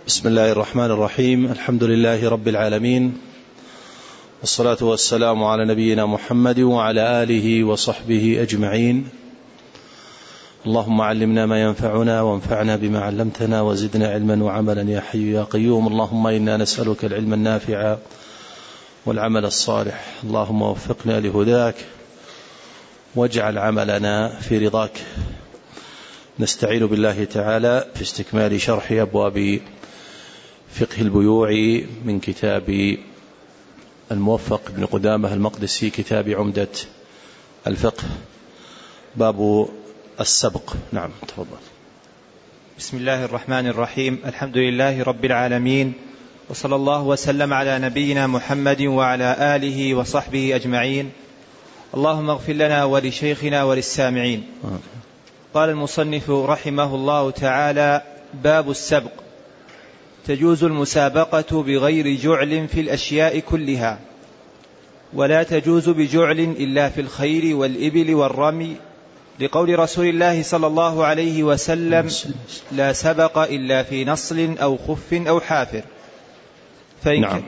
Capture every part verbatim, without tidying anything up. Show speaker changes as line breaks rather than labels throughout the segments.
بسم الله الرحمن الرحيم. الحمد لله رب العالمين، والصلاة والسلام على نبينا محمد وعلى آله وصحبه أجمعين. اللهم علمنا ما ينفعنا وانفعنا بما علمتنا وزدنا علما وعملا يا حي يا قيوم. اللهم إنا نسألك العلم النافع والعمل الصالح. اللهم وفقنا لهداك واجعل عملنا في رضاك. نستعين بالله تعالى في استكمال شرح أبواب فقه البيوع من كتاب الموفق بن قدامة المقدسي، كتاب عمدة الفقه، باب السبق. نعم تفضل.
بسم الله الرحمن الرحيم. الحمد لله رب العالمين، وصلى الله وسلم على نبينا محمد وعلى آله وصحبه أجمعين. اللهم اغفر لنا ولشيخنا وللسامعين. قال المصنف رحمه الله تعالى: باب السبق. تجوز المسابقة بغير جعل في الأشياء كلها، ولا تجوز بجعل إلا في الخيل والإبل والرمي، لقول رسول الله صلى الله عليه وسلم: لا سبق إلا في نصل أو خف أو حافر.
نعم.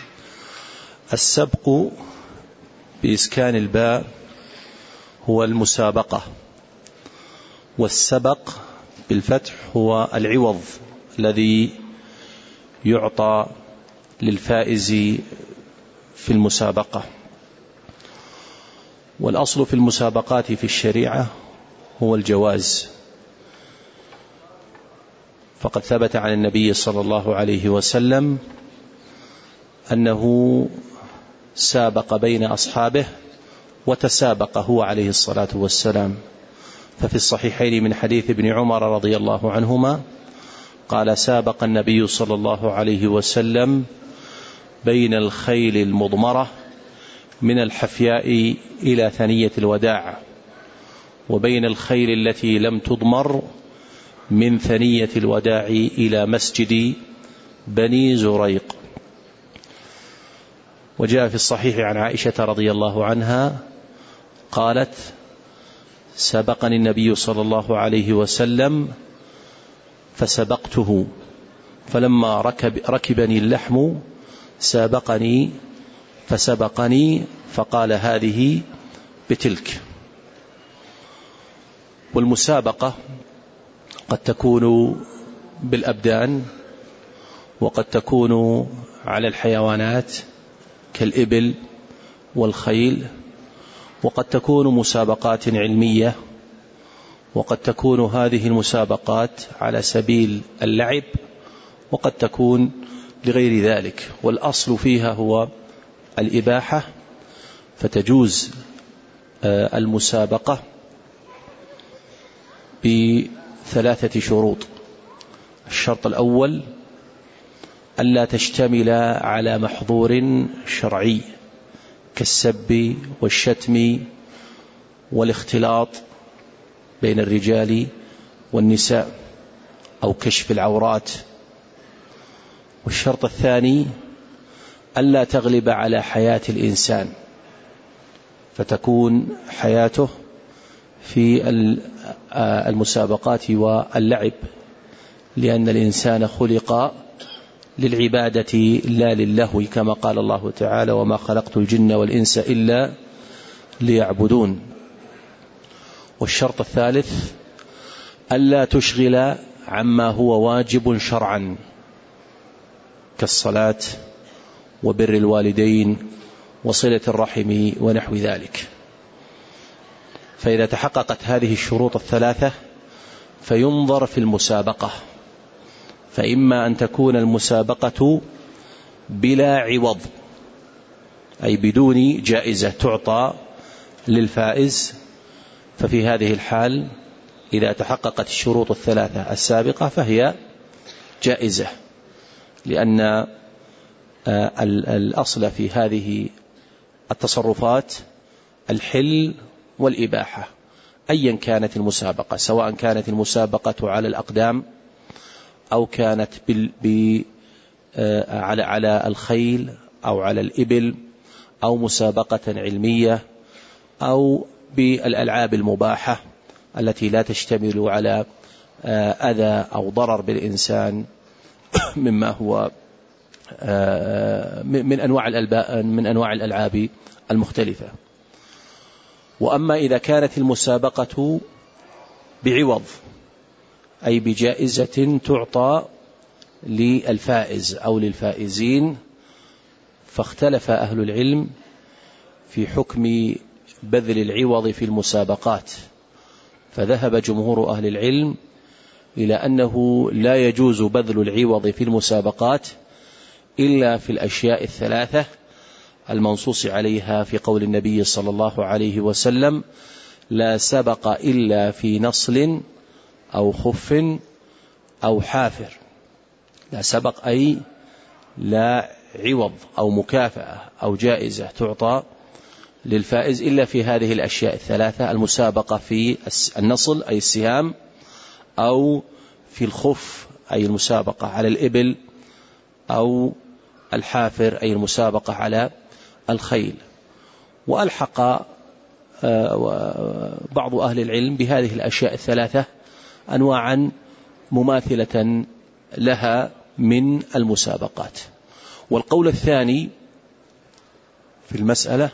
السبق بإسكان الباء هو المسابقة، والسبق بالفتح هو العوض الذي يعطى للفائز في المسابقة. والأصل في المسابقات في الشريعة هو الجواز، فقد ثبت عن النبي صلى الله عليه وسلم أنه سابق بين أصحابه وتسابق هو عليه الصلاة والسلام. ففي الصحيحين من حديث ابن عمر رضي الله عنهما قال: سابق النبي صلى الله عليه وسلم بين الخيل المضمرة من الحفياء إلى ثنية الوداع، وبين الخيل التي لم تضمر من ثنية الوداع إلى مسجد بني زريق. وجاء في الصحيح عن عائشة رضي الله عنها قالت: سبقني النبي صلى الله عليه وسلم فسبقته، فلما ركب ركبني اللحم سابقني فسبقني، فقال: هذه بتلك. والمسابقة قد تكون بالأبدان، وقد تكون على الحيوانات كالإبل والخيل، وقد تكون مسابقات علمية، وقد تكون هذه المسابقات على سبيل اللعب، وقد تكون لغير ذلك. والأصل فيها هو الإباحة، فتجوز المسابقة بثلاثة شروط. الشرط الأول: ألا تشتمل على محظور شرعي كالسب والشتم والاختلاط بين الرجال والنساء أو كشف العورات. والشرط الثاني: ألا تغلب على حياة الإنسان، فتكون حياته في المسابقات واللعب، لأن الإنسان خلق للعبادة لا للهو، كما قال الله تعالى: وما خلقت الجن والإنس إلا ليعبدون. والشرط الثالث: ألا تشغل عما هو واجب شرعا كالصلاة وبر الوالدين وصلة الرحم ونحو ذلك. فإذا تحققت هذه الشروط الثلاثة فينظر في المسابقة، فإما أن تكون المسابقة بلا عوض، أي بدون جائزة تعطى للفائز، ففي هذه الحال إذا تحققت الشروط الثلاثة السابقة فهي جائزة، لأن الأصل في هذه التصرفات الحل والإباحة أيا كانت المسابقة، سواء كانت المسابقة على الأقدام أو كانت على على الخيل أو على الإبل أو مسابقة علمية أو بالألعاب المباحة التي لا تشتمل على أذى أو ضرر بالإنسان مما هو من أنواع من أنواع الألعاب المختلفة. وأما إذا كانت المسابقة بعوض أي بجائزة تعطى للفائز أو للفائزين، فاختلف أهل العلم في حكم بذل العوض في المسابقات، فذهب جمهور أهل العلم إلى أنه لا يجوز بذل العوض في المسابقات إلا في الأشياء الثلاثة المنصوص عليها في قول النبي صلى الله عليه وسلم: لا سبق إلا في نصل أو خف أو حافر. لا سبق أي لا عوض أو مكافأة أو جائزة تعطى للفائز إلا في هذه الأشياء الثلاثة: المسابقة في النصل أي السهام، أو في الخف أي المسابقة على الإبل، أو الحافر أي المسابقة على الخيل. وألحق بعض أهل العلم بهذه الأشياء الثلاثة أنواعا مماثلة لها من المسابقات. والقول الثاني في المسألة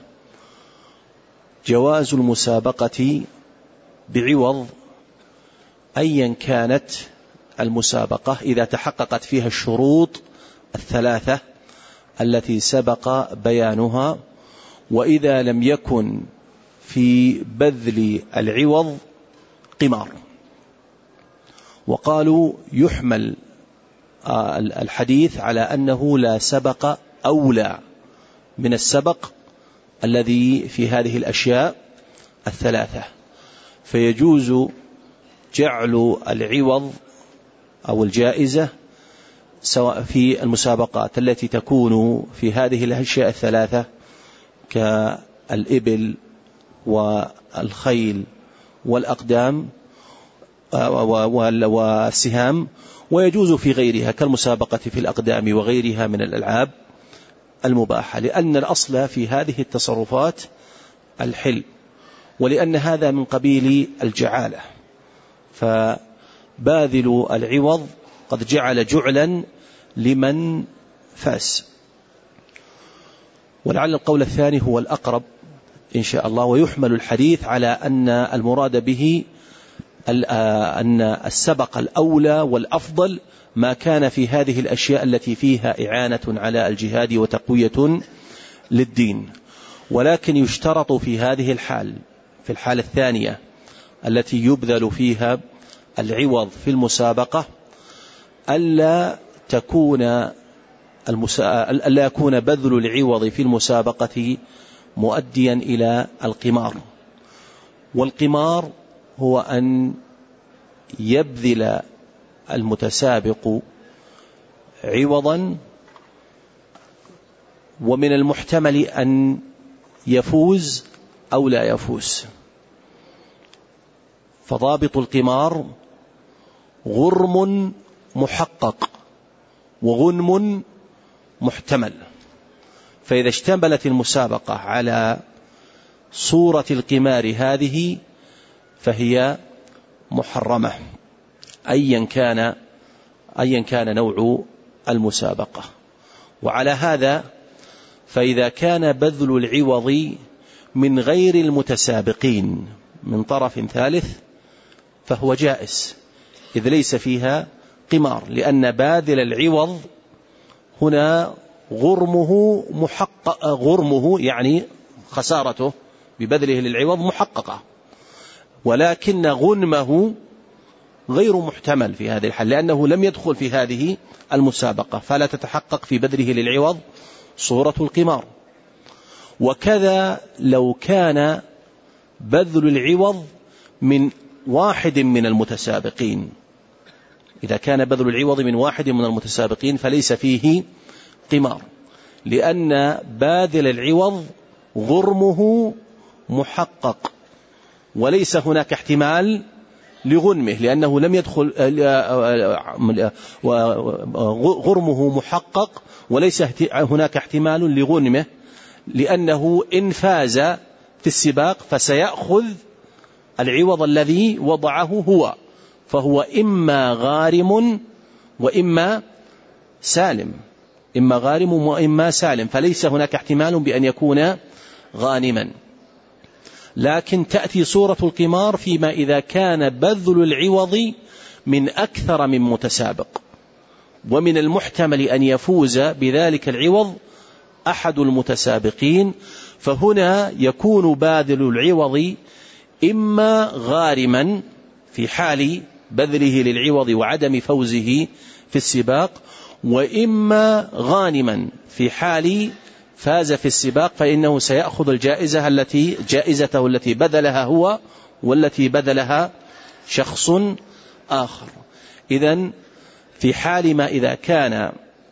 جواز المسابقة بعوض أيا كانت المسابقة إذا تحققت فيها الشروط الثلاثة التي سبق بيانها، وإذا لم يكن في بذل العوض قمار. وقالوا يحمل الحديث على أنه لا سبق أولى من السبق الذي في هذه الأشياء الثلاثة، فيجوز جعل العوض أو الجائزة سواء في المسابقات التي تكون في هذه الأشياء الثلاثة كالإبل والخيل والأقدام والسهام، ويجوز في غيرها كالمسابقة في الأقدام وغيرها من الألعاب المباحة، لأن الأصل في هذه التصرفات الحل، ولأن هذا من قبيل الجعالة، فباذل العوض قد جعل جعلا لمن فاس. ولعل القول الثاني هو الأقرب إن شاء الله، ويحمل الحديث على أن المراد به أن السبق الأولى والأفضل ما كان في هذه الأشياء التي فيها إعانة على الجهاد وتقوية للدين. ولكن يشترط في هذه الحال، في الحالة الثانية التي يبذل فيها العوض في المسابقة، ألا تكون المسا... ألا يكون بذل العوض في المسابقة مؤديا إلى القمار. والقمار هو أن يبذل المتسابق عوضا ومن المحتمل أن يفوز أو لا يفوز. فضابط القمار غرم محقق وغنم محتمل، فإذا اشتملت المسابقة على صورة القمار هذه فهي محرمة أيا كان أيا كان نوع المسابقة. وعلى هذا فإذا كان بذل العوض من غير المتسابقين من طرف ثالث فهو جائز، إذ ليس فيها قمار، لأن باذل العوض هنا غرمه محقق، غرمه يعني خسارته ببذله للعوض محققة، ولكن غنمه غير محتمل في هذه الحال، لأنه لم يدخل في هذه المسابقة، فلا تتحقق في بذله للعوض صورة القمار. وكذا لو كان بذل العوض من واحد من المتسابقين، إذا كان بذل العوض من واحد من المتسابقين فليس فيه قمار، لأن باذل العوض غرمه محقق وليس هناك احتمال لغنمه، لأنه لم يدخل، غرمه محقق وليس هناك احتمال لغنمه، لأنه إن فاز في السباق فسيأخذ العوض الذي وضعه هو، فهو إما غارم وإما سالم، إما غارم وإما سالم، فليس هناك احتمال بأن يكون غانما. لكن تأتي صورة القمار فيما إذا كان بذل العوض من أكثر من متسابق، ومن المحتمل أن يفوز بذلك العوض أحد المتسابقين، فهنا يكون باذل العوض إما غارما في حال بذله للعوض وعدم فوزه في السباق، وإما غانما في حال فاز في السباق، فإنه سيأخذ الجائزة التي جائزته التي بذلها هو والتي بذلها شخص آخر. إذن في حال ما إذا كان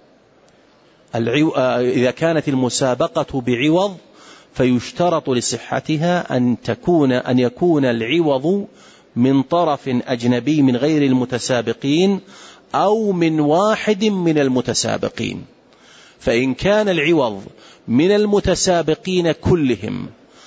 إذا كانت المسابقة بعوض فيشترط لصحتها أن تكون أن يكون العوض من طرف أجنبي من غير المتسابقين أو من واحد من المتسابقين. فإن كان العوض من المتسابقين كلهم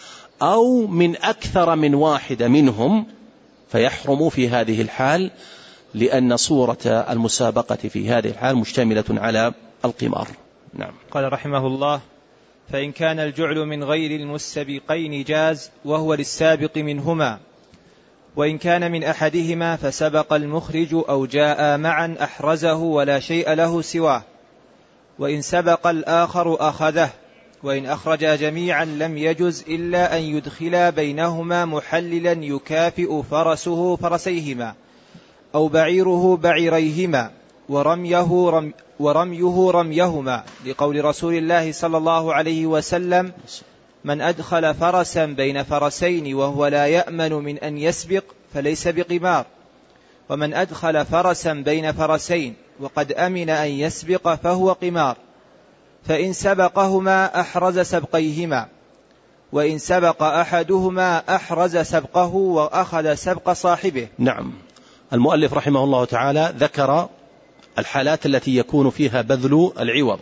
أو من أكثر من واحد منهم فيحرم في هذه الحال، لأن صورة المسابقة في هذه الحال مشتملة على القمار. نعم.
قال رحمه الله: فإن كان الجعل من غير المستبقين جاز وهو للسابق منهما، وإن كان من أحدهما فسبق المخرج أو جاء معا أحرزه ولا شيء له سواه، وإن سبق الآخر أخذه، وإن أخرج جميعا لم يجز إلا أن يدخلا بينهما محللا يكافئ فرسه فرسيهما أو بعيره بعيريهما ورميه, رمي ورميه رميهما، لقول رسول الله صلى الله عليه وسلم: من أدخل فرسا بين فرسين وهو لا يأمن من أن يسبق فليس بقمار، ومن أدخل فرسا بين فرسين وقد أمن أن يسبق فهو قمار، فإن سبقهما أحرز سبقيهما، وإن سبق أحدهما أحرز سبقه وأخذ سبق صاحبه.
نعم. المؤلف رحمه الله تعالى ذكر الحالات التي يكون فيها بذل العوض،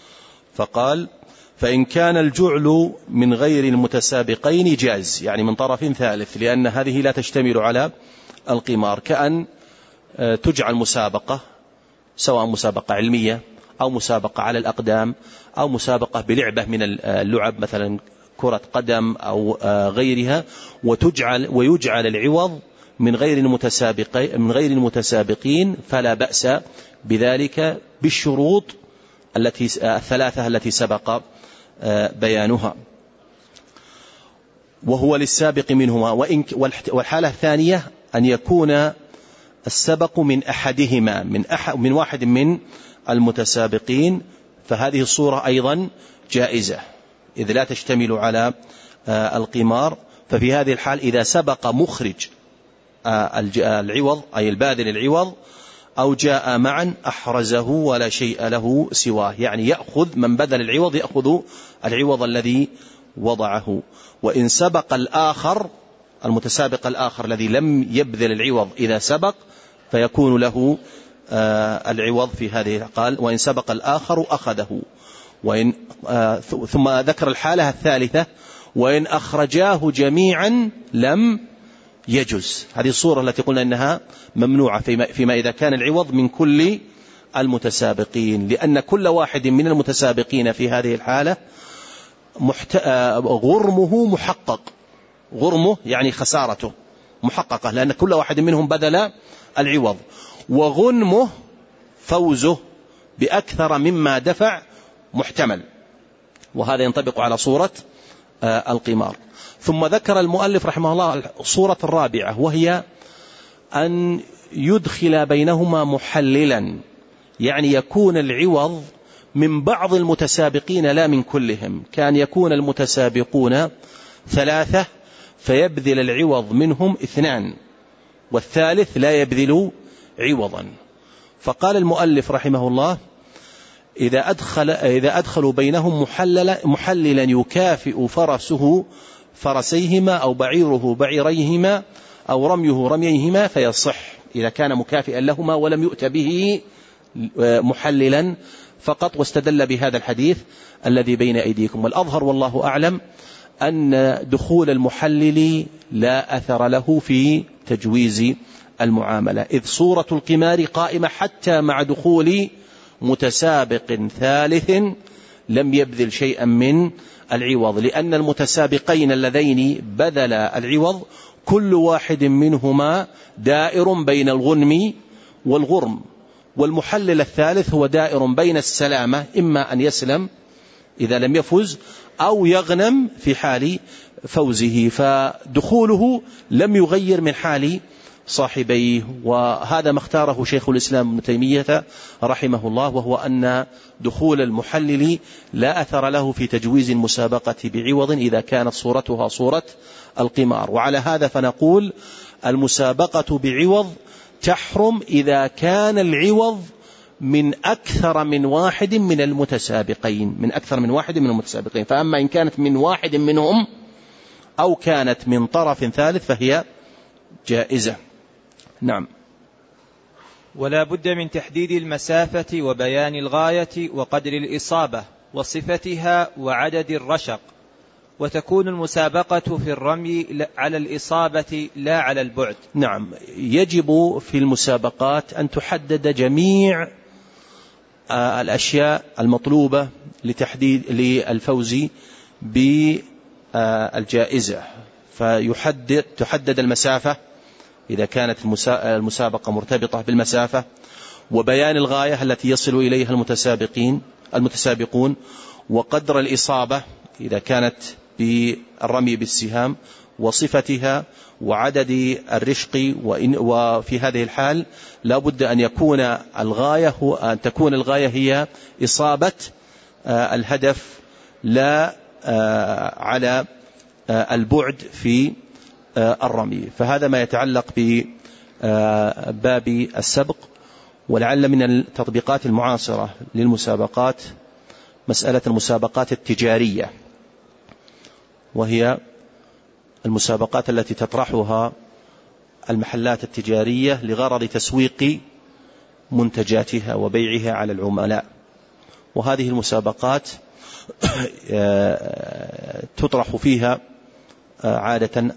فقال: فإن كان الجعل من غير المتسابقين جاز، يعني من طرف ثالث، لأن هذه لا تشتمل على القمار، كأن تجعل مسابقة، سواء مسابقة علمية أو مسابقة على الأقدام أو مسابقة بلعبة من اللعب مثلا كرة قدم أو غيرها، وتجعل ويجعل العوض من غير المتسابقين من غير المتسابقين فلا بأس بذلك بالشروط التي الثلاثة التي سبق بيانها، وهو للسابق منهما. والحالة الثانية أن يكون السبق من أحدهما من أحد من واحد من المتسابقين، فهذه الصورة أيضا جائزة إذ لا تشتمل على القمار. ففي هذه الحال إذا سبق مخرج العوض أي الباذل العوض أو جاء معا أحرزه ولا شيء له سواه، يعني يأخذ من بذل العوض يأخذ العوض الذي وضعه. وإن سبق الآخر المتسابق الآخر الذي لم يبذل العوض إذا سبق فيكون له العوض في هذه. قال: وإن سبق الآخر أخذه. وإن ثم ذكر الحالة الثالثة: وإن أخرجاه جميعا لم يجز. هذه الصورة التي قلنا أنها ممنوعة فيما, فيما إذا كان العوض من كل المتسابقين، لأن كل واحد من المتسابقين في هذه الحالة محت... غرمه محقق، غرمه يعني خسارته محققة، لأن كل واحد منهم بذل العوض، وغنمه فوزه بأكثر مما دفع محتمل، وهذا ينطبق على صورة القمار. ثم ذكر المؤلف رحمه الله الصورة الرابعة، وهي أن يدخل بينهما محللا، يعني يكون العوض من بعض المتسابقين لا من كلهم. كان يكون المتسابقون ثلاثة فيبذل العوض منهم اثنان والثالث لا يبذل عوضا. فقال المؤلف رحمه الله: إذا أدخل إذا أدخلوا بينهم محللا, محللا يكافئ فرسه فرسيهما أو بعيره بعيريهما أو رميه رمييهما فيصح، إذا كان مكافئا لهما ولم يؤت به محللا فقط. واستدل بهذا الحديث الذي بين أيديكم. والأظهر والله أعلم أن دخول المحلل لا أثر له في تجويز المعاملة، إذ صورة القمار قائمة حتى مع دخول متسابق ثالث لم يبذل شيئا من العوض، لأن المتسابقين اللذين بذل العوض كل واحد منهما دائر بين الغنم والغرم، والمحلل الثالث هو دائر بين السلامة، إما أن يسلم إذا لم يفز أو يغنم في حال فوزه، فدخوله لم يغير من حال صاحبيه. وهذا ما اختاره شيخ الإسلام ابن تيمية رحمه الله، وهو أن دخول المحلل لا أثر له في تجويز المسابقة بعوض إذا كانت صورتها صورة القمار. وعلى هذا فنقول المسابقة بعوض تحرم إذا كان العوض من أكثر من واحد من المتسابقين من أكثر من واحد من المتسابقين فأما إن كانت من واحد منهم أو كانت من طرف ثالث فهي جائزة. نعم.
ولا بد من تحديد المسافة وبيان الغاية وقدر الإصابة وصفتها وعدد الرشق، وتكون المسابقة في الرمي على الإصابة لا على البعد.
نعم، يجب في المسابقات أن تحدد جميع الأشياء المطلوبة لتحديد للفوز بالجائزة، فيحدد تحدد المسافة إذا كانت المسابقة مرتبطة بالمسافة، وبيان الغاية التي يصل إليها المتسابقين المتسابقون، وقدر الإصابة إذا كانت بالرمي بالسهام، وصفتها، وعدد الرشق. وفي هذه الحال لا بد أن يكون الغاية أن تكون الغاية هي إصابة الهدف لا على البعد في الرمي. فهذا ما يتعلق بباب السبق. ولعل من التطبيقات المعاصرة للمسابقات مسألة المسابقات التجارية، وهي المسابقات التي تطرحها المحلات التجارية لغرض تسويق منتجاتها وبيعها على العملاء. وهذه المسابقات تطرح فيها عادة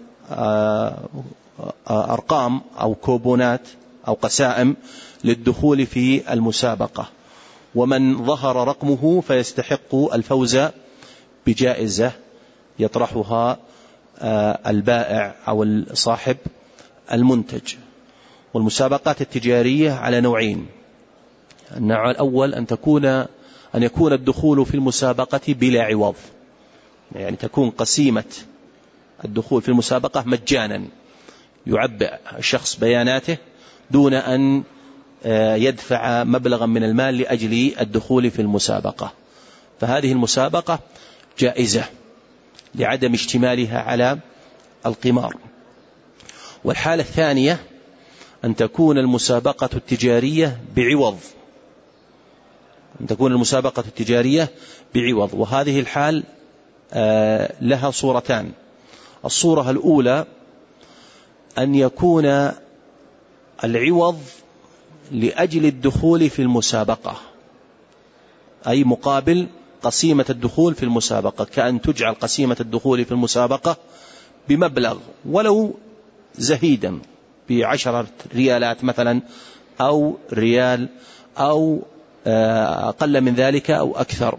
أرقام أو كوبونات أو قسائم للدخول في المسابقة، ومن ظهر رقمه فيستحق الفوز بجائزة يطرحها البائع أو صاحب المنتج. والمسابقات التجارية على نوعين: النوع الأول أن تكون أن يكون الدخول في المسابقة بلا عوض، يعني تكون قسيمة الدخول في المسابقة مجانا، يعبئ الشخص بياناته دون أن يدفع مبلغا من المال لأجل الدخول في المسابقة، فهذه المسابقة جائزة لعدم اشتمالها على القمار. والحالة الثانية أن تكون المسابقة التجارية بعوض أن تكون المسابقة التجارية بعوض وهذه الحال لها صورتان: الصورة الأولى أن يكون العوض لأجل الدخول في المسابقة، أي مقابل قسيمة الدخول في المسابقة، كأن تجعل قسيمة الدخول في المسابقة بمبلغ ولو زهيدا بعشرة ريالات مثلا أو ريال أو أقل من ذلك أو أكثر،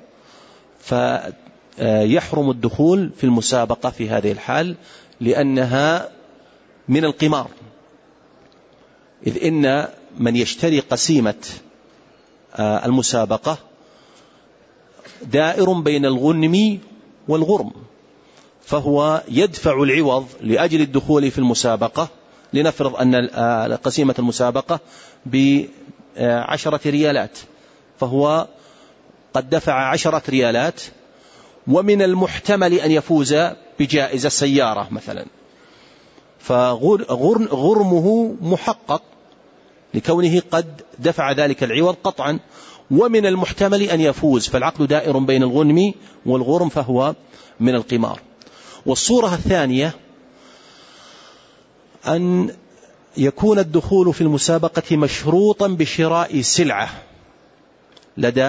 فيحرم الدخول في المسابقة في هذه الحال لأنها من القمار، إذ إن من يشتري قسيمة المسابقة دائر بين الغنم والغرم، فهو يدفع العوض لأجل الدخول في المسابقة. لنفرض أن قسيمة المسابقة بعشرة ريالات، فهو قد دفع عشرة ريالات، ومن المحتمل أن يفوز بجائزة سيارة مثلا، فغرمه محقق لكونه قد دفع ذلك العوض قطعا، ومن المحتمل أن يفوز، فالعقد دائر بين الغنم والغرم فهو من القمار. والصورة الثانية أن يكون الدخول في المسابقة مشروطا بشراء سلعة لدى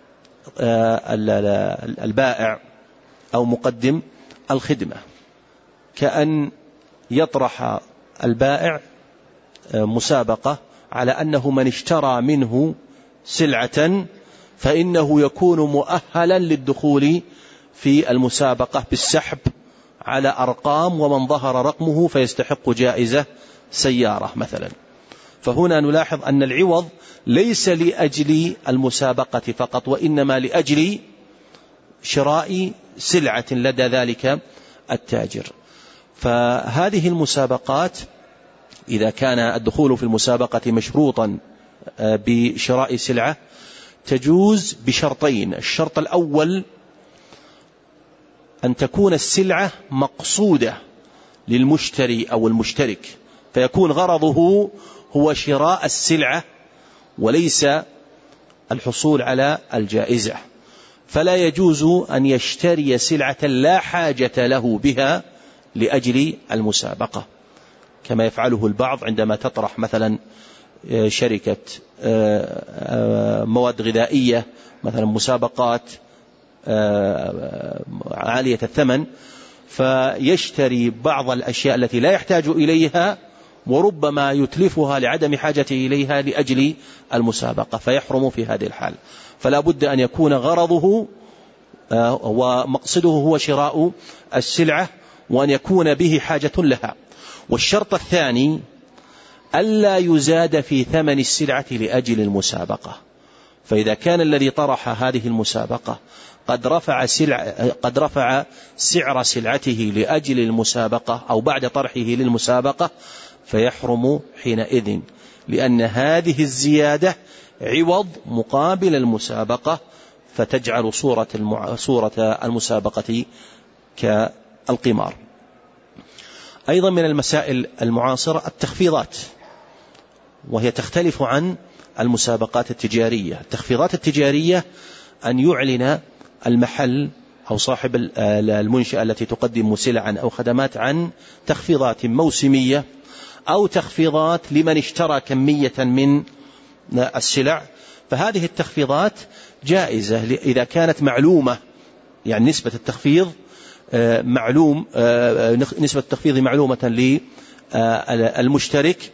البائع أو مقدم الخدمة، كأن يطرح البائع مسابقة على أنه من اشترى منه سلعة فإنه يكون مؤهلا للدخول في المسابقة بالسحب على أرقام، ومن ظهر رقمه فيستحق جائزة سيارة مثلا. فهنا نلاحظ أن العوض ليس لأجل المسابقة فقط، وإنما لأجل شراء سلعة لدى ذلك التاجر. فهذه المسابقات إذا كان الدخول في المسابقة مشروطا بشراء سلعة تجوز بشرطين. الشرط الأول أن تكون السلعة مقصودة للمشتري أو المشترك، فيكون غرضه هو شراء السلعة وليس الحصول على الجائزة. فلا يجوز أن يشتري سلعة لا حاجة له بها لأجل المسابقة، كما يفعله البعض عندما تطرح مثلا شركة مواد غذائية مثلا مسابقات عالية الثمن، فيشتري بعض الأشياء التي لا يحتاج إليها وربما يتلفها لعدم حاجته إليها لأجل المسابقة، فيحرم في هذه الحال. فلا بد أن يكون غرضه ومقصده هو شراء السلعة، وأن يكون به حاجة لها. والشرط الثاني ألا يزاد في ثمن السلعة لأجل المسابقة. فإذا كان الذي طرح هذه المسابقة قد رفع, سلع قد رفع سعر سلعته لأجل المسابقة أو بعد طرحه للمسابقة فيحرم حينئذ، لأن هذه الزيادة عوض مقابل المسابقة، فتجعل صورة, المع... صورة المسابقة كالقمار. أيضا من المسائل المعاصرة التخفيضات، وهي تختلف عن المسابقات التجارية. التخفيضات التجارية أن يعلن المحل أو صاحب المنشأة التي تقدم سلعا أو خدمات عن تخفيضات موسمية أو تخفيضات لمن اشترى كمية من السلع. فهذه التخفيضات جائزة إذا كانت معلومة، يعني نسبة التخفيض معلوم نسبة التخفيض معلومة للمشترك،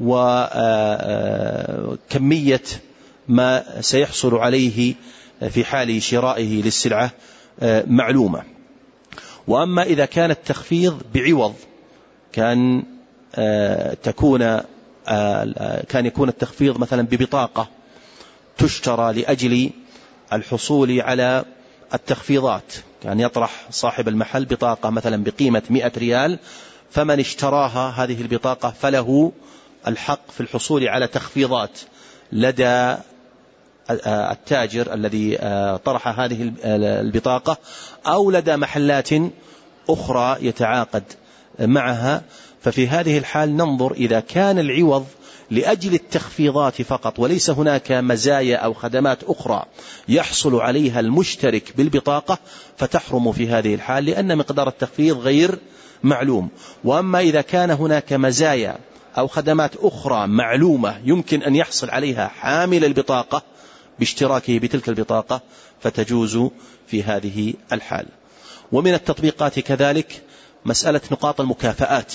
وكمية ما سيحصل عليه في حال شرائه للسلعة معلومة. وأما إذا كان التخفيض بعوض كان تكون كان يكون التخفيض مثلا ببطاقة تشترى لأجل الحصول على التخفيضات، كان يطرح صاحب المحل بطاقة مثلا بقيمة مئة ريال، فمن اشتراها هذه البطاقة فله الحق في الحصول على تخفيضات لدى التاجر الذي طرح هذه البطاقة أو لدى محلات أخرى يتعاقد معها. ففي هذه الحال ننظر إذا كان العوض لأجل التخفيضات فقط وليس هناك مزايا أو خدمات أخرى يحصل عليها المشترك بالبطاقة فتحرم في هذه الحال، لأن مقدار التخفيض غير معلوم. وأما إذا كان هناك مزايا أو خدمات أخرى معلومة يمكن أن يحصل عليها حامل البطاقة باشتراكه بتلك البطاقة فتجوز في هذه الحال. ومن التطبيقات كذلك مسألة نقاط المكافآت،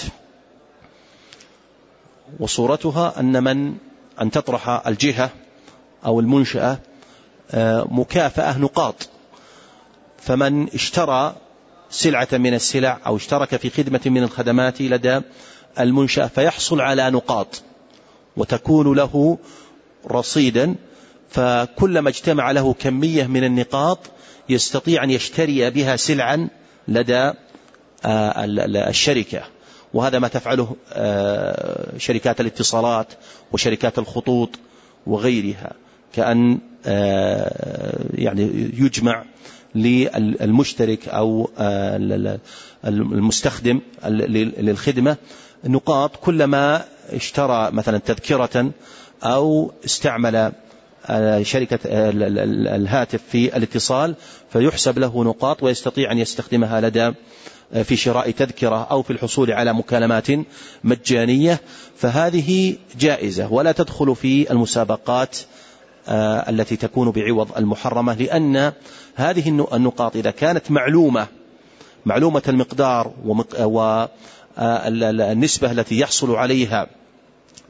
وصورتها أن من أن تطرح الجهة أو المنشأة مكافأة نقاط، فمن اشترى سلعة من السلع أو اشترك في خدمة من الخدمات لدى المنشأة فيحصل على نقاط وتكون له رصيدا، فكلما اجتمع له كمية من النقاط يستطيع أن يشتري بها سلعا لدى الشركة. وهذا ما تفعله شركات الاتصالات وشركات الخطوط وغيرها، كأن يعني يجمع للمشترك أو المستخدم للخدمة نقاط كلما اشترى مثلا تذكرة أو استعمل شركة الهاتف في الاتصال فيحسب له نقاط ويستطيع أن يستخدمها لدى في شراء تذكرة أو في الحصول على مكالمات مجانية. فهذه جائزة ولا تدخل في المسابقات التي تكون بعوض المحرمة، لأن هذه النقاط إذا كانت معلومة معلومة المقدار والنسبة التي يحصل عليها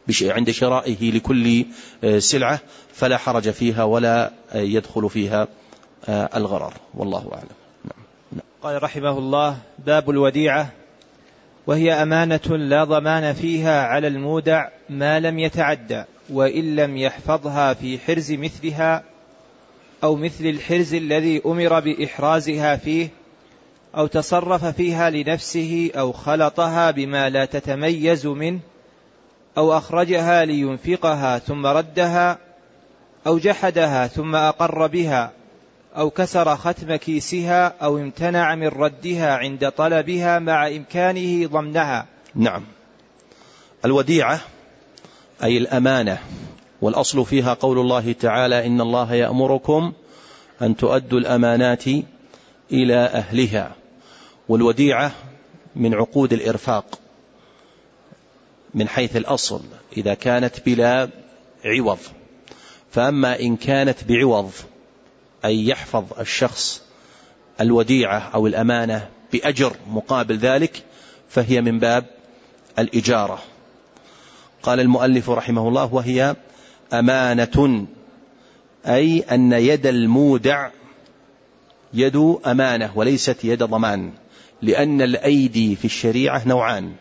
عند شرائه لكل سلعة فلا حرج فيها ولا يدخل فيها الغرر، والله أعلم.
قال رحمه الله: باب الوديعة، وهي أمانة لا ضمان فيها على المودع ما لم يتعدى، وإن لم يحفظها في حرز مثلها أو مثل الحرز الذي أمر بإحرازها فيه، أو تصرف فيها لنفسه، أو خلطها بما لا تتميز منه، أو أخرجها لينفقها ثم ردها، أو جحدها ثم أقر بها، أو كسر ختم كيسها، أو امتنع من ردها عند طلبها مع إمكانه ضمنها.
نعم. الوديعة أي الأمانة، والأصل فيها قول الله تعالى: إن الله يأمركم أن تؤدوا الأمانات إلى أهلها. والوديعة من عقود الإرفاق من حيث الأصل إذا كانت بلا عوض. فأما إن كانت بعوض، أي يحفظ الشخص الوديعة أو الأمانة بأجر مقابل ذلك، فهي من باب الإجارة. قال المؤلف رحمه الله: وهي أمانة، أي أن يد المودع يد أمانة وليست يد ضمان، لأن الأيدي في الشريعة نوعان: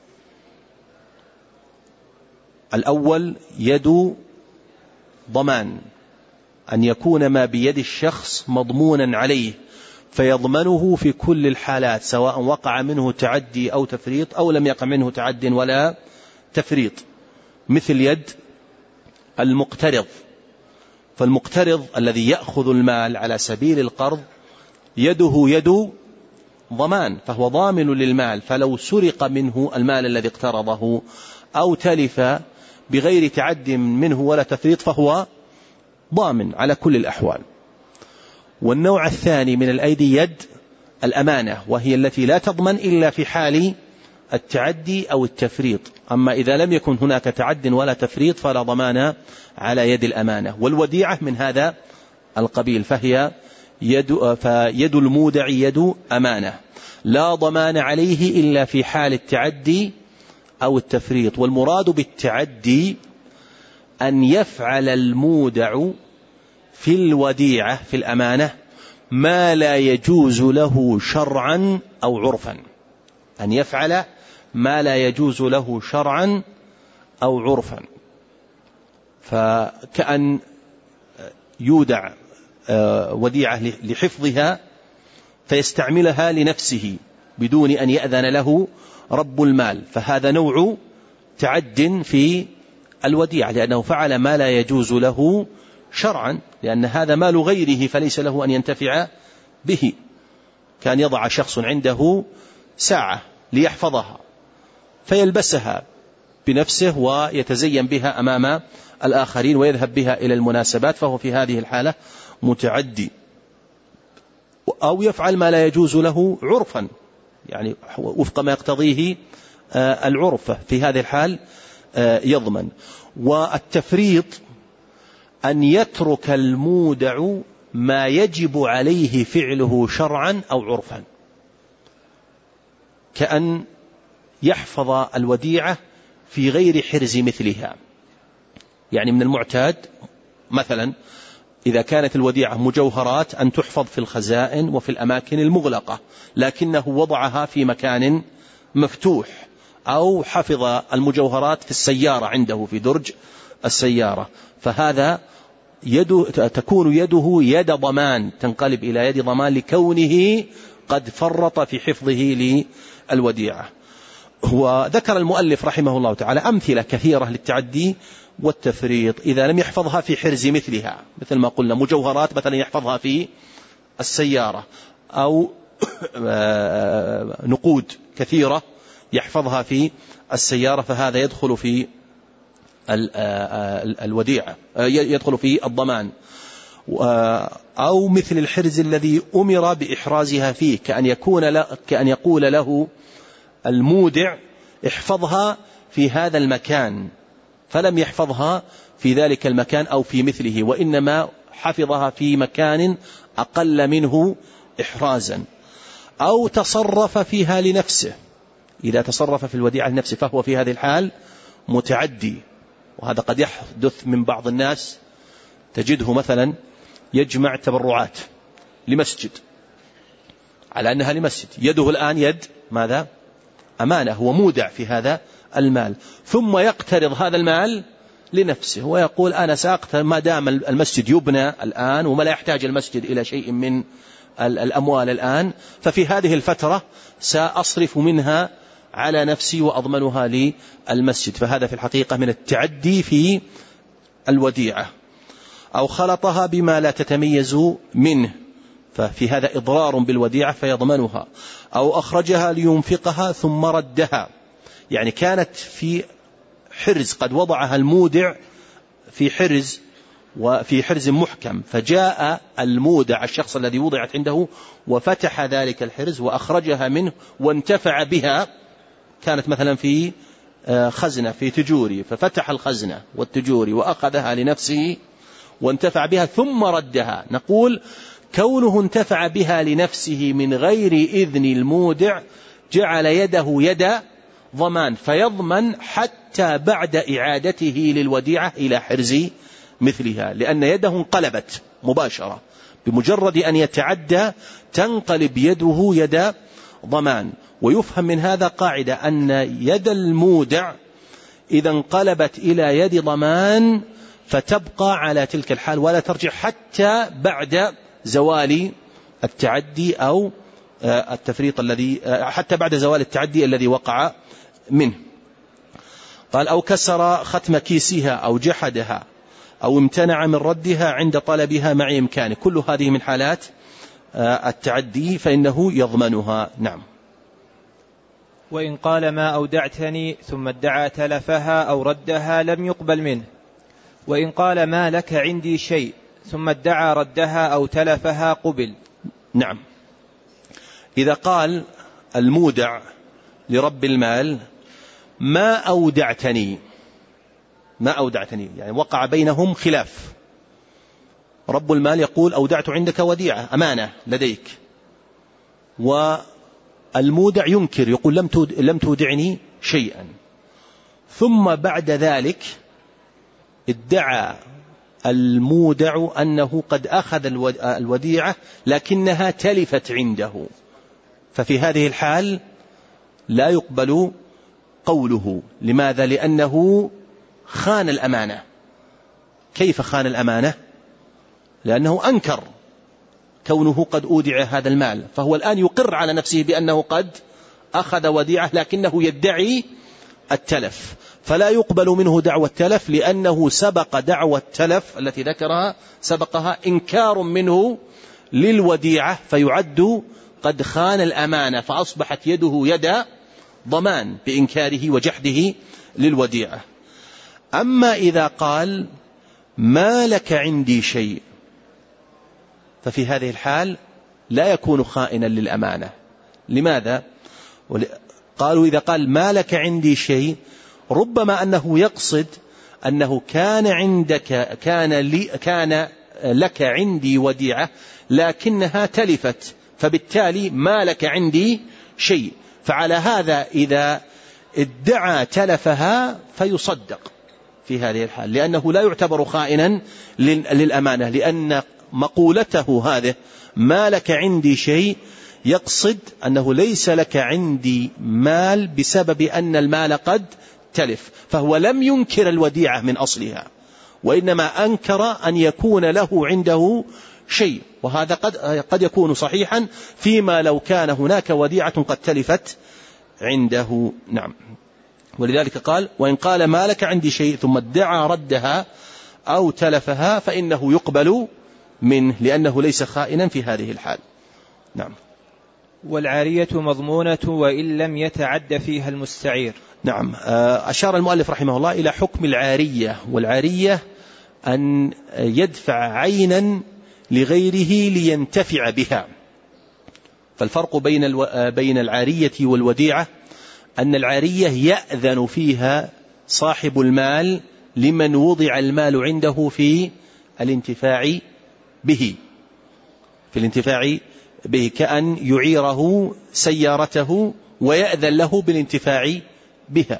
الأول يد ضمان، أن يكون ما بيد الشخص مضمونا عليه فيضمنه في كل الحالات، سواء وقع منه تعدي أو تفريط أو لم يقع منه تعد ولا تفريط، مثل يد المقترض. فالمقترض الذي يأخذ المال على سبيل القرض يده يد ضمان، فهو ضامن للمال، فلو سرق منه المال الذي اقترضه أو تلف بغير تعد منه ولا تفريط فهو ضامن على كل الأحوال. والنوع الثاني من الأيدي يد الأمانة، وهي التي لا تضمن إلا في حال التعدي أو التفريط، أما إذا لم يكن هناك تعد ولا تفريط فلا ضمان على يد الأمانة. والوديعة من هذا القبيل، فهي يد, فيد المودع يد أمانة لا ضمان عليه إلا في حال التعدي أو التفريط. والمراد بالتعدي أن يفعل المودع في الوديعة في الأمانة ما لا يجوز له شرعا أو عرفا، أن يفعل ما لا يجوز له شرعا أو عرفا. فكأن يودع وديعة لحفظها فيستعملها لنفسه بدون أن يأذن له رب المال، فهذا نوع تعد في الوديعة، لأنه فعل ما لا يجوز له شرعا، لأن هذا مال غيره فليس له أن ينتفع به. كان يضع شخص عنده ساعة ليحفظها فيلبسها بنفسه ويتزين بها أمام الآخرين ويذهب بها إلى المناسبات، فهو في هذه الحالة متعدي. أو يفعل ما لا يجوز له عرفا، يعني وفق ما يقتضيه العرف، في هذه الحال يضمن. والتفريط أن يترك المودع ما يجب عليه فعله شرعا أو عرفا، كأن يحفظ الوديعة في غير حرز مثلها. يعني من المعتاد مثلا إذا كانت الوديعة مجوهرات أن تحفظ في الخزائن وفي الأماكن المغلقة، لكنه وضعها في مكان مفتوح، أو حفظ المجوهرات في السيارة عنده في درج السيارة، فهذا يد تكون يده يد ضمان، تنقلب إلى يد ضمان لكونه قد فرط في حفظه للوديعة. وذكر المؤلف رحمه الله تعالى أمثلة كثيرة للتعدي والتفريط إذا لم يحفظها في حرز مثلها، مثل ما قلنا مجوهرات مثلا يحفظها في السيارة، أو نقود كثيرة يحفظها في السيارة، فهذا يدخل في الوديعة، يدخل في الضمان. أو مثل الحرز الذي أمر بإحرازها فيه، كأن يكون كأن يقول له المودع احفظها في هذا المكان، فلم يحفظها في ذلك المكان أو في مثله، وإنما حفظها في مكان أقل منه إحرازا. أو تصرف فيها لنفسه، إذا تصرف في الوديعة لنفسه فهو في هذه الحال متعدي. وهذا قد يحدث من بعض الناس، تجده مثلا يجمع تبرعات لمسجد على أنها لمسجد، يده الآن يد ماذا؟ أمانة، هو مودع في هذا المال، ثم يقترض هذا المال لنفسه ويقول أنا سأقترض ما دام المسجد يبنى الآن وما لا يحتاج المسجد إلى شيء من الأموال الآن، ففي هذه الفترة سأصرف منها على نفسي وأضمنها للمسجد. فهذا في الحقيقة من التعدي في الوديعة. أو خلطها بما لا تتميز منه، ففي هذا إضرار بالوديعة فيضمنها. أو أخرجها لينفقها ثم ردها، يعني كانت في حرز قد وضعها المودع في حرز وفي حرز محكم، فجاء المودع الشخص الذي وضعت عنده وفتح ذلك الحرز وأخرجها منه وانتفع بها. كانت مثلا في خزنة في تجوري، ففتح الخزنة والتجوري وأخذها لنفسه وانتفع بها ثم ردها، نقول كونه انتفع بها لنفسه من غير إذن المودع جعل يده يد ضمان، فيضمن حتى بعد إعادته للوديعة إلى حرز مثلها، لأن يده انقلبت مباشرة، بمجرد أن يتعدى تنقلب يده يد ضمان. ويفهم من هذا قاعدة أن يد المودع إذا انقلبت إلى يد ضمان فتبقى على تلك الحال ولا ترجع حتى بعد زوال التعدي أو التفريط الذي حتى بعد زوال التعدي الذي وقع منه. قال أو كسر ختم كيسها أو جحدها أو امتنع من ردها عند طلبها مع إمكانه، كل هذه من حالات التعدي فإنه يضمنها. نعم.
وإن قال ما أودعتني ثم ادعى تلفها أو ردها لم يقبل منه. وإن قال ما لك عندي شيء ثم ادعى ردها أو تلفها قبل.
نعم. إذا قال المودع لرب المال ما أودعتني، ما أودعتني يعني وقع بينهم خلاف، رب المال يقول أودعت عندك وديعة أمانة لديك، والمودع ينكر يقول لم تودعني شيئا، ثم بعد ذلك ادعى المودع أنه قد أخذ الوديعة لكنها تلفت عنده، ففي هذه الحال لا يقبل قوله. لماذا؟ لأنه خان الأمانة. كيف خان الأمانة؟ لأنه أنكر كونه قد أودع هذا المال، فهو الآن يقر على نفسه بأنه قد أخذ وديعة لكنه يدعي التلف، فلا يقبل منه دعوى التلف، لأنه سبق دعوى التلف التي ذكرها سبقها إنكار منه للوديعة، فيعد قد خان الأمانة، فأصبحت يده يد ضمان بإنكاره وجحده للوديعة. أما إذا قال ما لك عندي شيء، ففي هذه الحال لا يكون خائنا للأمانة. لماذا؟ قالوا إذا قال ما لك عندي شيء ربما أنه يقصد أنه كان عندك كان لي كان لك عندي وديعة لكنها تلفت، فبالتالي ما لك عندي شيء، فعلى هذا إذا ادعى تلفها فيصدق في هذه الحال، لأنه لا يعتبر خائنا للأمانة، لأن مقولته هذه ما لك عندي شيء يقصد أنه ليس لك عندي مال بسبب أن المال قد تلف، فهو لم ينكر الوديعة من أصلها، وإنما أنكر أن يكون له عنده شيء، وهذا قد, قد يكون صحيحا فيما لو كان هناك وديعة قد تلفت عنده. نعم. ولذلك قال وإن قال ما لك عندي شيء ثم ادعى ردها أو تلفها فإنه يقبل منه، لأنه ليس خائنا في هذه الحال. نعم.
والعارية مضمونة وإن لم يتعد فيها المستعير.
نعم. أشار المؤلف رحمه الله إلى حكم العارية، والعارية أن يدفع عينا لغيره لينتفع بها. فالفرق بين الو... بين العارية والوديعة أن العارية يأذن فيها صاحب المال لمن وضع المال عنده في الانتفاع به في الانتفاع به كأن يعيره سيارته ويأذن له بالانتفاع بها.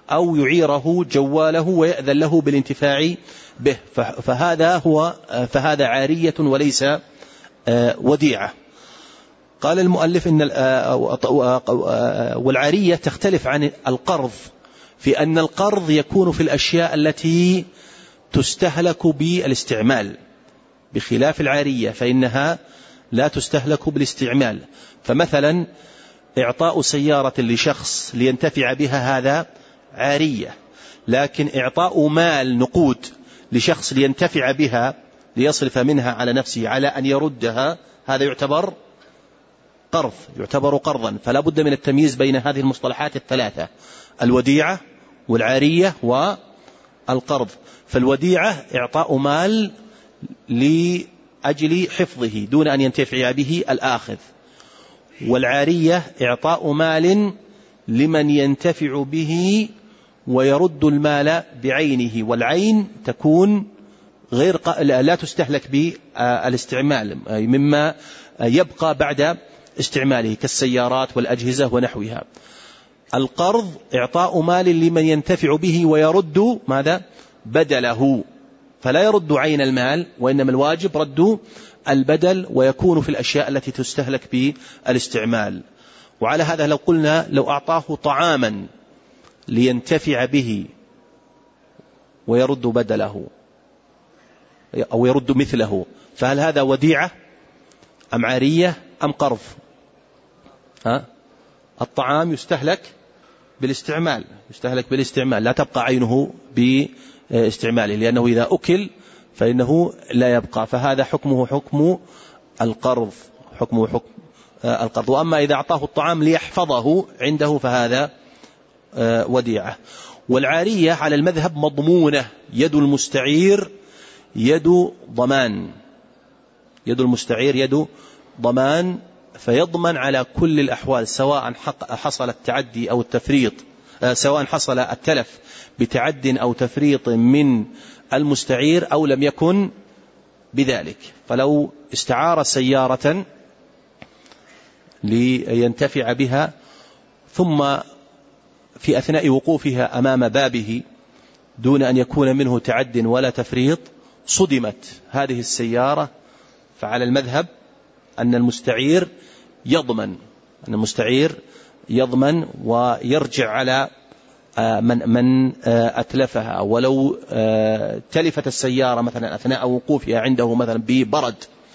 أو يعيره جواله ويأذن له بالانتفاع به، فهذا هو فهذا عارية وليس وديعة. قال المؤلف إن والعارية تختلف عن القرض في أن القرض يكون في الأشياء التي تستهلك بالاستعمال، بخلاف العارية فإنها لا تستهلك بالاستعمال. فمثلا إعطاء سيارة لشخص لينتفع بها هذا عارية، لكن إعطاء مال نقود لشخص لينتفع بها ليصرف منها على نفسه على أن يردها هذا يعتبر قرض، يعتبر قرضا. فلا بد من التمييز بين هذه المصطلحات الثلاثة: الوديعة والعارية والقرض. فالوديعة إعطاء مال لأجل حفظه دون أن ينتفع به الآخذ، والعارية إعطاء مال لمن ينتفع به ويرد المال بعينه، والعين تكون غير لا تستهلك بالاستعمال مما يبقى بعد استعماله كالسيارات والأجهزة ونحوها. القرض إعطاء مال لمن ينتفع به ويرد ماذا؟ بدله، فلا يرد عين المال وإنما الواجب رد البدل، ويكون في الأشياء التي تستهلك بالاستعمال. وعلى هذا لو قلنا لو أعطاه طعاما لينتفع به ويرد بدله أو يرد مثله، فهل هذا وديعة أم عارية أم قرض؟ ها؟ الطعام يستهلك بالاستعمال، يستهلك بالاستعمال لا تبقى عينه باستعماله، لأنه إذا أكل فإنه لا يبقى، فهذا حكمه حكم القرض، حكمه حكم القرض. وأما إذا أعطاه الطعام ليحفظه عنده فهذا وديعة. والعارية على المذهب مضمونة، يد المستعير يد ضمان، يد المستعير يد ضمان، فيضمن على كل الأحوال سواء حصل التعدي أو التفريط، سواء حصل التلف بتعد أو تفريط من المستعير أو لم يكن بذلك. فلو استعار سيارة لينتفع بها ثم في أثناء وقوفها أمام بابه دون أن يكون منه تعد ولا تفريط صدمت هذه السيارة، فعلى المذهب أن المستعير يضمن، أن المستعير يضمن ويرجع على من من أتلفها. ولو تلفت السيارة مثلا أثناء وقوفها عنده مثلا ببرد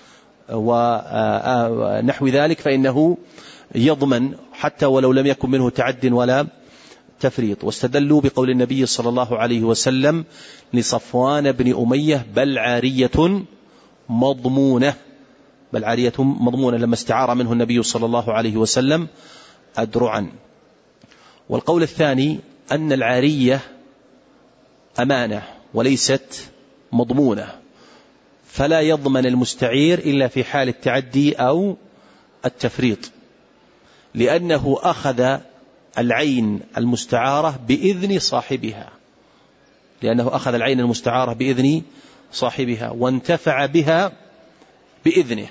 ونحو ذلك فإنه يضمن حتى ولو لم يكن منه تعد ولا تفريط. واستدلوا بقول النبي صلى الله عليه وسلم لصفوان بن أمية: بل عارية مضمونة، بل عارية مضمونة، لما استعار منه النبي صلى الله عليه وسلم أدرعا. والقول الثاني أن العارية أمانة وليست مضمونة، فلا يضمن المستعير إلا في حال التعدي أو التفريط، لأنه أخذ العين المستعارة بإذن صاحبها، لأنه أخذ العين المستعارة بإذن صاحبها وانتفع بها بإذنه،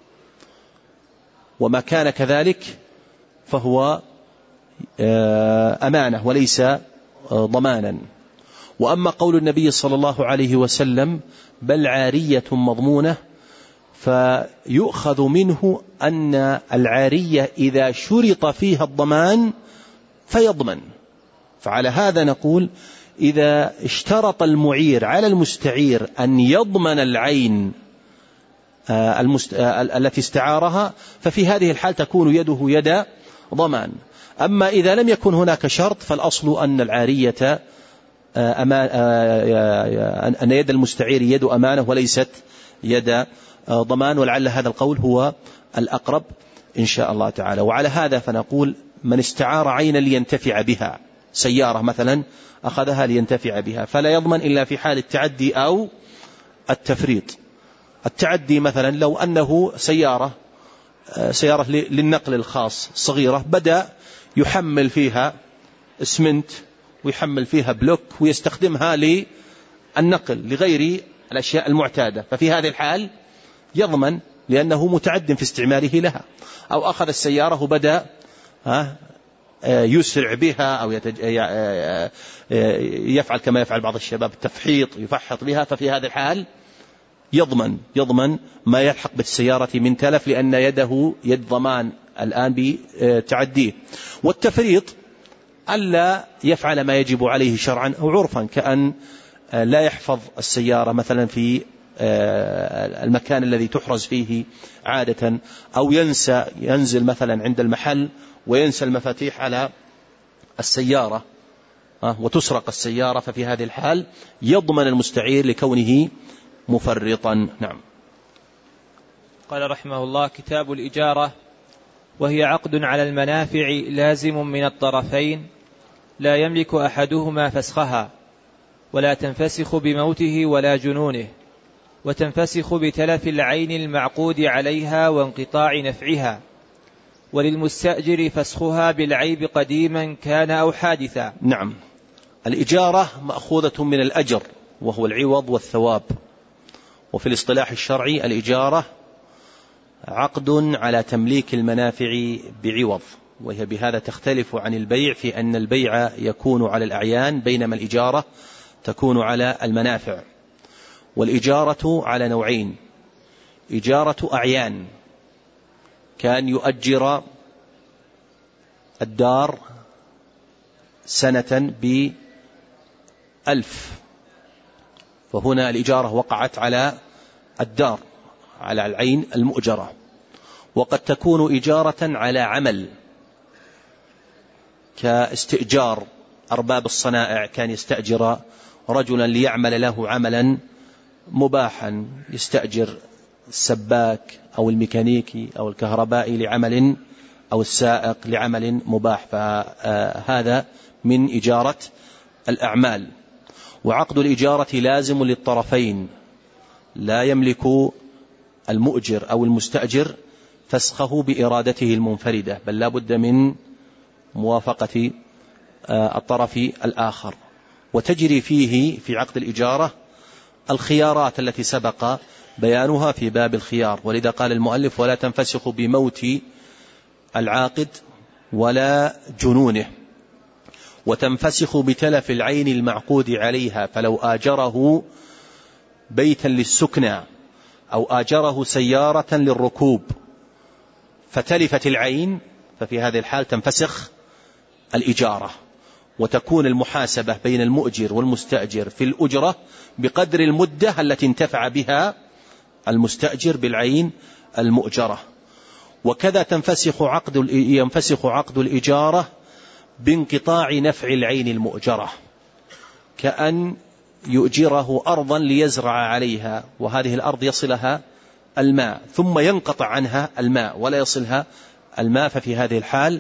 وما كان كذلك فهو أمانة وليس ضمانا. وأما قول النبي صلى الله عليه وسلم بل عارية مضمونة، فيؤخذ منه أن العارية إذا شرط فيها الضمان فيضمن. فعلى هذا نقول إذا اشترط المعير على المستعير أن يضمن العين المست... التي استعارها، ففي هذه الحال تكون يده يد ضمان. أما إذا لم يكن هناك شرط فالأصل أن العارية أمان... أن يد المستعير يد أمانة وليست يد ضمان، ولعل هذا القول هو الأقرب إن شاء الله تعالى. وعلى هذا فنقول من استعار عينا لينتفع بها، سيارة مثلا أخذها لينتفع بها، فلا يضمن إلا في حال التعدي أو التفريط. التعدي مثلا لو أنه سيارة سيارة للنقل الخاص صغيرة بدأ يحمل فيها اسمنت ويحمل فيها بلوك ويستخدمها للنقل لغير الأشياء المعتادة، ففي هذه الحال يضمن لأنه متعد في استعماله لها. أو أخذ السيارة وبدأ يسرع بها أو يفعل كما يفعل بعض الشباب التفحيط يفحط بها، ففي هذا الحال يضمن يضمن ما يلحق بالسيارة من تلف، لأن يده يد ضمان الآن بتعديه. والتفريط ألا يفعل ما يجب عليه شرعا أو عرفا، كأن لا يحفظ السيارة مثلا في المكان الذي تحرز فيه عادة، أو ينسى ينزل مثلا عند المحل وينسى المفاتيح على السيارة وتسرق السيارة، ففي هذه الحال يضمن المستعير لكونه مفرطا. نعم.
قال رحمه الله: كتاب الإجارة، وهي عقد على المنافع لازم من الطرفين لا يملك أحدهما فسخها، ولا تنفسخ بموته ولا جنونه، وتنفسخ بتلف العين المعقود عليها وانقطاع نفعها، وللمستأجر فسخها بالعيب قديما كان أو حادثا.
نعم. الإجارة مأخوذة من الأجر وهو العوض والثواب، وفي الاصطلاح الشرعي الإجارة عقد على تمليك المنافع بعوض، وهي بهذا تختلف عن البيع في أن البيع يكون على الأعيان بينما الإجارة تكون على المنافع. والإجارة على نوعين: إجارة أعيان، كان يؤجر الدار سنة بألف، وهنا الإجارة وقعت على الدار على العين المؤجرة. وقد تكون إجارة على عمل، كاستئجار أرباب الصنائع، كان يستأجر رجلا ليعمل له عملا مباحا، يستأجر السباك أو الميكانيكي أو الكهربائي لعمل، أو السائق لعمل مباح، فهذا من إجارة الأعمال. وعقد الإجارة لازم للطرفين، لا يملك المؤجر أو المستأجر فسخه بإرادته المنفردة، بل لا بد من موافقة الطرف الآخر. وتجري فيه في عقد الإجارة الخيارات التي سبق بيانها في باب الخيار، ولذا قال المؤلف: ولا تنفسخ بموت العاقد ولا جنونه، وتنفسخ بتلف العين المعقود عليها، فلو آجره بيتا للسكنى أو آجره سيارة للركوب فتلفت العين، ففي هذه الحال تنفسخ الإجارة، وتكون المحاسبة بين المؤجر والمستأجر في الأجرة بقدر المدة التي انتفع بها المستأجر بالعين المؤجرة. وكذا تنفسخ عقد ينفسخ عقد الإجارة بانقطاع نفع العين المؤجرة، كأن يؤجره أرضا ليزرع عليها، وهذه الأرض يصلها الماء ثم ينقطع عنها الماء ولا يصلها الماء، ففي هذه الحال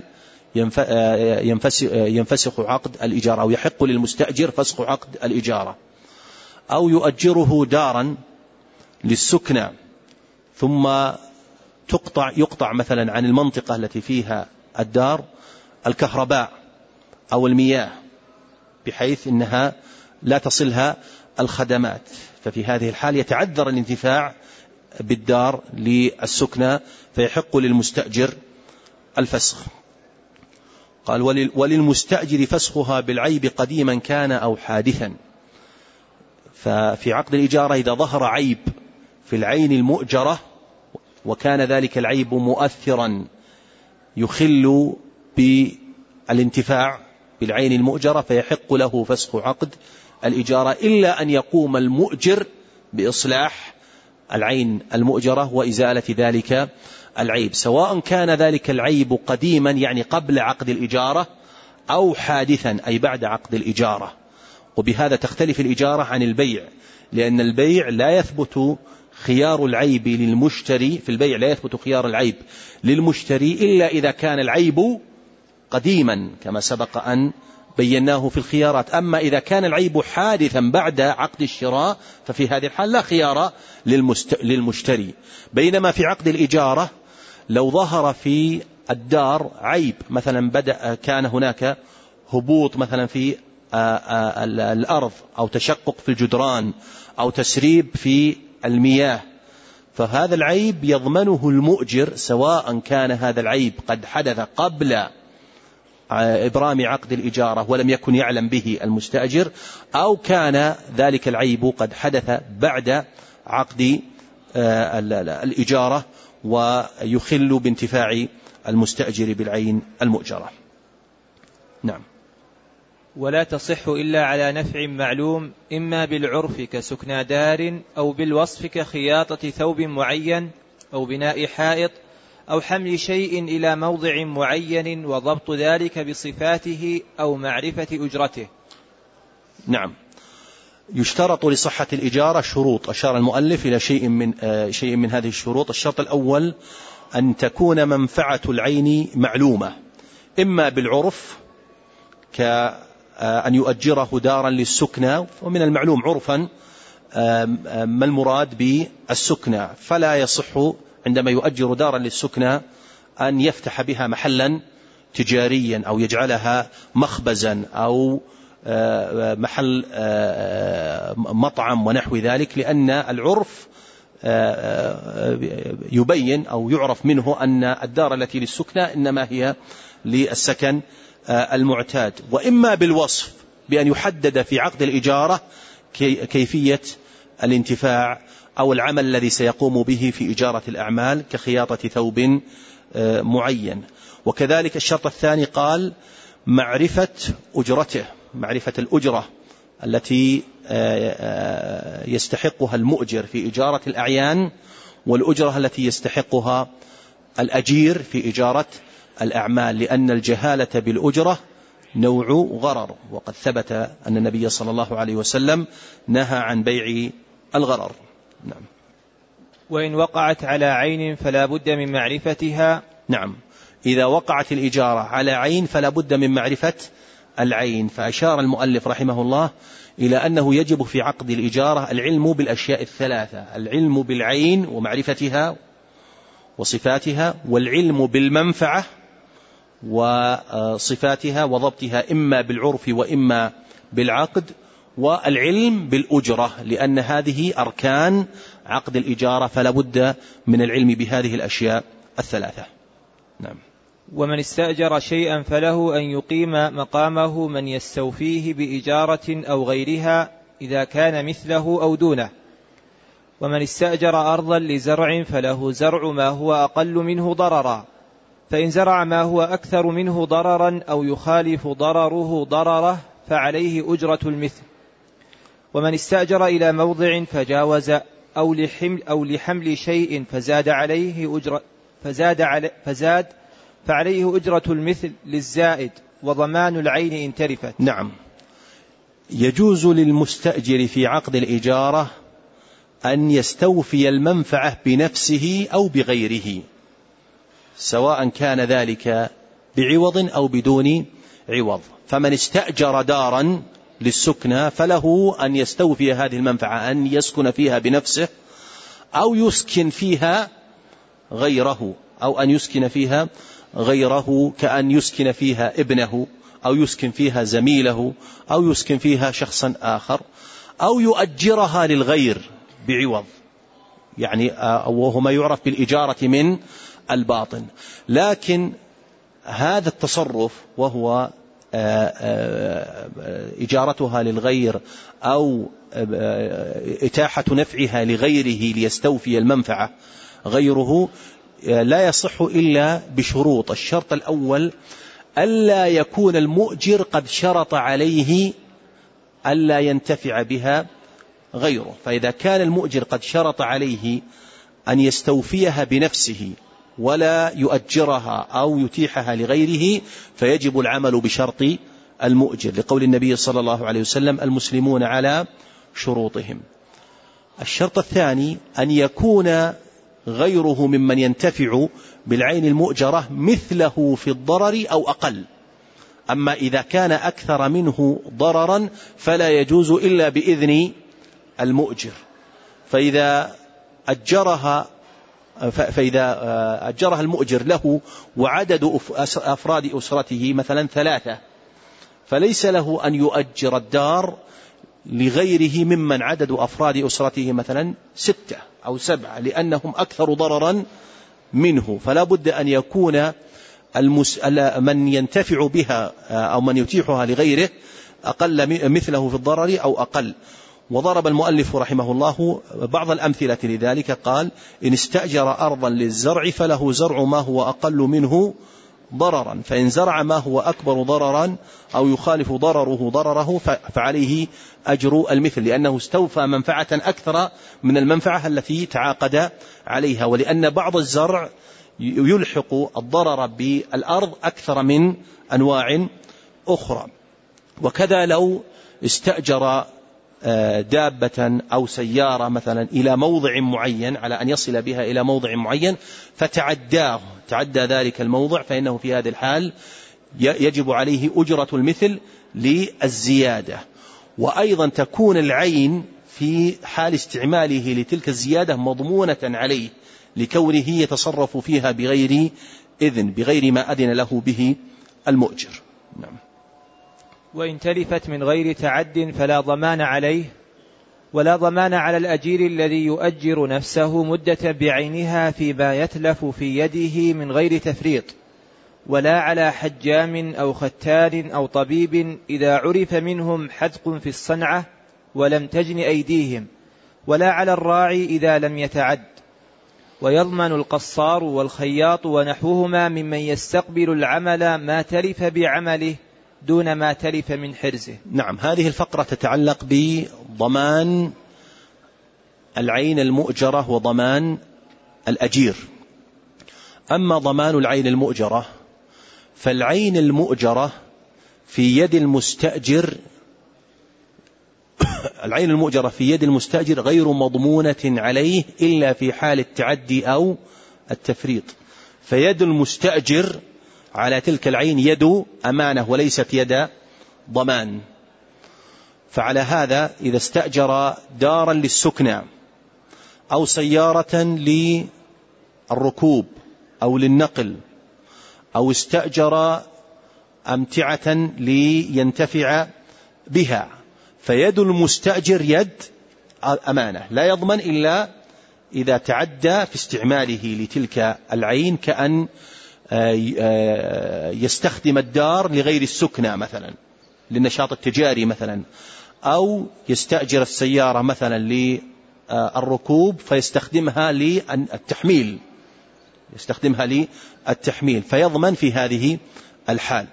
ينفسخ عقد الإجارة، أو يحق للمستأجر فسخ عقد الإجارة. أو يؤجره دارا للسكنى ثم تقطع يقطع مثلا عن المنطقة التي فيها الدار الكهرباء أو المياه، بحيث إنها لا تصلها الخدمات، ففي هذه الحال يتعذر الانتفاع بالدار للسكنى، فيحق للمستأجر الفسخ. قال: وللمستأجر فسخها بالعيب قديما كان أو حادثا. ففي عقد الإجارة إذا ظهر عيب في العين المؤجرة وكان ذلك العيب مؤثرا يخل بالانتفاع بالعين المؤجرة، فيحق له فسخ عقد الإجارة، إلا أن يقوم المؤجر بإصلاح العين المؤجرة وإزالة ذلك العيب، سواء كان ذلك العيب قديما يعني قبل عقد الإجارة أو حادثا أي بعد عقد الإجارة. وبهذا تختلف الإجارة عن البيع، لأن البيع لا يثبت خيار العيب للمشتري، في البيع لا يثبت خيار العيب للمشتري إلا إذا كان العيب قديما كما سبق أن بيناه في الخيارات. أما إذا كان العيب حادثا بعد عقد الشراء ففي هذه الحال لا خيار للمشتري. بينما في عقد الإجارة لو ظهر في الدار عيب، مثلا بدأ كان هناك هبوط مثلا في الأرض أو تشقق في الجدران أو تسريب في المياه، فهذا العيب يضمنه المؤجر، سواء كان هذا العيب قد حدث قبل إبرام عقد الإجارة ولم يكن يعلم به المستأجر، أو كان ذلك العيب قد حدث بعد عقد الإجارة ويخل بانتفاع المستأجر بالعين المؤجرة. نعم.
ولا تصح إلا على نفع معلوم، إما بالعرف كسكنى دار، أو بالوصف كخياطة ثوب معين، أو بناء حائط، أو حمل شيء إلى موضع معين وضبط ذلك بصفاته أو معرفة أجرته.
نعم. يشترط لصحة الإجارة شروط، أشار المؤلف إلى شيء من شيء من هذه الشروط. الشرط الأول أن تكون منفعة العين معلومة، إما بالعرف كأن يؤجره دارا للسكنى، ومن المعلوم عرفا ما المراد بالسكنى، فلا يصح عندما يؤجر دارا للسكنى أن يفتح بها محلا تجاريا أو يجعلها مخبزا أو محل مطعم ونحو ذلك، لأن العرف يبين أو يعرف منه أن الدار التي للسكنى إنما هي للسكن المعتاد. وإما بالوصف بأن يحدد في عقد الإجارة كيفية الانتفاع أو العمل الذي سيقوم به في إجارة الأعمال كخياطة ثوب معين. وكذلك الشرط الثاني قال معرفة أجرته، معرفة الأجرة التي يستحقها المؤجر في إجارة الأعيان، والأجرة التي يستحقها الأجير في إجارة الأعمال، لأن الجهالة بالأجرة نوع غرر، وقد ثبت أن النبي صلى الله عليه وسلم نهى عن بيع الغرر. نعم.
وإن وقعت على عين فلا بد من معرفتها.
نعم، إذا وقعت الإجارة على عين فلا بد من معرفة العين. فأشار المؤلف رحمه الله إلى أنه يجب في عقد الإجارة العلم بالأشياء الثلاثة: العلم بالعين ومعرفتها وصفاتها، والعلم بالمنفعة وصفاتها وضبطها إما بالعرف وإما بالعقد، والعلم بالأجرة، لأن هذه أركان عقد الإجارة، فلا بد من العلم بهذه الأشياء الثلاثة. نعم.
ومن استأجر شيئا فله أن يقيم مقامه من يستوفيه بإجارة أو غيرها إذا كان مثله أو دونه. ومن استأجر أرضا لزرع فله زرع ما هو أقل منه ضررا، فإن زرع ما هو أكثر منه ضررا أو يخالف ضرره ضرره فعليه أجرة المثل. ومن استأجر إلى موضع فجاوز أو لحمل, أو لحمل شيء فزاد عليه أجرة فزاد, علي فزاد فعليه أجرة المثل للزائد، وضمان العين إن تلفت.
نعم. يجوز للمستأجر في عقد الإجارة أن يستوفي المنفعة بنفسه أو بغيره، سواء كان ذلك بعوض أو بدون عوض. فمن استأجر دارا للسكنى فله أن يستوفي هذه المنفعة، أن يسكن فيها بنفسه أو يسكن فيها غيره، أو أن يسكن فيها غيره كأن يسكن فيها ابنه، أو يسكن فيها زميله، أو يسكن فيها شخصا آخر، أو يؤجرها للغير بعوض، يعني وهو ما يعرف بالإجارة من الباطن. لكن هذا التصرف وهو إجارتها للغير أو إتاحة نفعها لغيره ليستوفي المنفعة غيره لا يصح إلا بشروط. الشرط الأول ألا يكون المؤجر قد شرط عليه ألا ينتفع بها غيره، فإذا كان المؤجر قد شرط عليه أن يستوفيها بنفسه ولا يؤجرها أو يتيحها لغيره فيجب العمل بشرط المؤجر، لقول النبي صلى الله عليه وسلم: المسلمون على شروطهم. الشرط الثاني أن يكون غيره ممن ينتفع بالعين المؤجرة مثله في الضرر أو أقل. أما إذا كان أكثر منه ضررا فلا يجوز إلا بإذن المؤجر. فإذا أجرها فإذا أجرها المؤجر له وعدد أفراد أسرته مثلا ثلاثة، فليس له أن يؤجر الدار لغيره ممن عدد أفراد أسرته مثلا ستة أو سبعة، لأنهم أكثر ضررا منه. فلا بد أن يكون من ينتفع بها أو من يتيحها لغيره أقل مثله في الضرر أو أقل. وضرب المؤلف رحمه الله بعض الأمثلة لذلك، قال: إن استأجر أرضا للزرع فله زرع ما هو أقل منه ضررا، فإن زرع ما هو أكبر ضررا أو يخالف ضرره ضرره فعليه أجر المثل، لأنه استوفى منفعة أكثر من المنفعة التي تعاقد عليها، ولأن بعض الزرع يلحق الضرر بالأرض أكثر من أنواع أخرى. وكذا لو استأجر دابة أو سيارة مثلا إلى موضع معين، على أن يصل بها إلى موضع معين فتعداه تعدى ذلك الموضع، فإنه في هذه الحال يجب عليه أجرة المثل للزيادة. وأيضا تكون العين في حال استعماله لتلك الزيادة مضمونة عليه، لكونه يتصرف فيها بغير إذن بغير ما أذن له به المؤجر. نعم.
وإن تلفت من غير تعد فلا ضمان عليه، ولا ضمان على الأجير الذي يؤجر نفسه مدة بعينها فيما يتلف في يده من غير تفريط، ولا على حجام أو ختان أو طبيب إذا عرف منهم حدق في الصنعة ولم تجن أيديهم، ولا على الراعي إذا لم يتعد. ويضمن القصار والخياط ونحوهما ممن يستقبل العمل ما تلف بعمله دون ما تلف من حرزه.
نعم. هذه الفقرة تتعلق بضمان العين المؤجرة وضمان الأجير. أما ضمان العين المؤجرة فالعين المؤجرة في يد المستأجر العين المؤجرة في يد المستأجر غير مضمونة عليه إلا في حال التعدي أو التفريط، فيد المستأجر على تلك العين يد أمانة وليست يد ضمان. فعلى هذا إذا استأجر دارا للسكنى أو سيارة للركوب أو للنقل أو استأجر أمتعة لينتفع بها، فيد المستأجر يد أمانة، لا يضمن إلا إذا تعدى في استعماله لتلك العين، كأن يستخدم الدار لغير السكنى مثلا للنشاط التجاري مثلا، أو يستأجر السيارة مثلا للركوب فيستخدمها للتحميل يستخدمها للتحميل فيضمن في هذه الحال.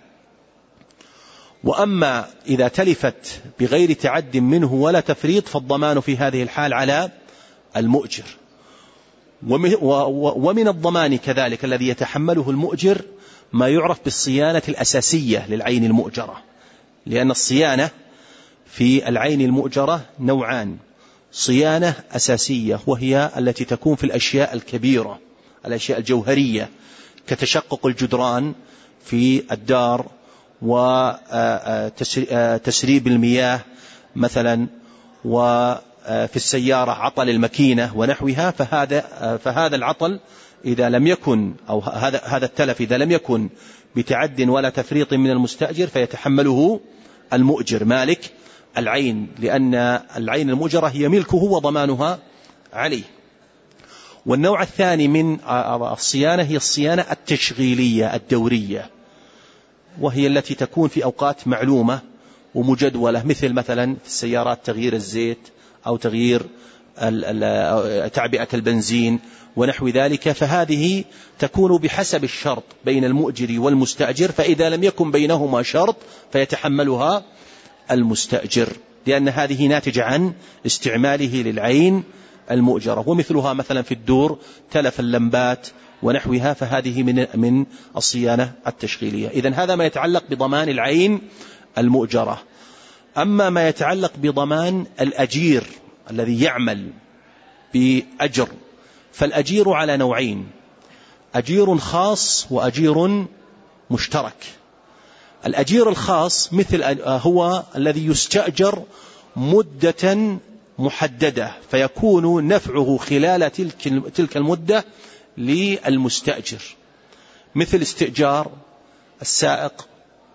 وأما إذا تلفت بغير تعد منه ولا تفريط فالضمان في هذه الحال على المؤجر. ومن الضمان كذلك الذي يتحمله المؤجر ما يعرف بالصيانة الأساسية للعين المؤجرة، لأن الصيانة في العين المؤجرة نوعان: صيانة أساسية وهي التي تكون في الأشياء الكبيرة، الأشياء الجوهرية كتشقق الجدران في الدار وتسريب المياه مثلا، وفي السيارة عطل الماكينة ونحوها، فهذا فهذا العطل إذا لم يكن أو هذا هذا التلف إذا لم يكن بتعد ولا تفريط من المستأجر فيتحمله المؤجر مالك العين، لأن العين المؤجرة هي ملكه وضمانها عليه. والنوع الثاني من الصيانة هي الصيانة التشغيلية الدورية، وهي التي تكون في أوقات معلومة ومجدولة، مثل مثلا في السيارات تغيير الزيت أو تغيير تعبئة البنزين ونحو ذلك، فهذه تكون بحسب الشرط بين المؤجر والمستأجر، فإذا لم يكن بينهما شرط فيتحملها المستأجر، لأن هذه ناتجة عن استعماله للعين المؤجرة. ومثلها مثلا في الدور تلف اللمبات ونحوها، فهذه من من الصيانة التشغيلية. إذن هذا ما يتعلق بضمان العين المؤجرة. أما ما يتعلق بضمان الأجير الذي يعمل بأجر، فالأجير على نوعين: أجير خاص وأجير مشترك. الأجير الخاص مثل هو الذي يستأجر مدة محددة فيكون نفعه خلال تلك تلك المدة للمستأجر، مثل استئجار السائق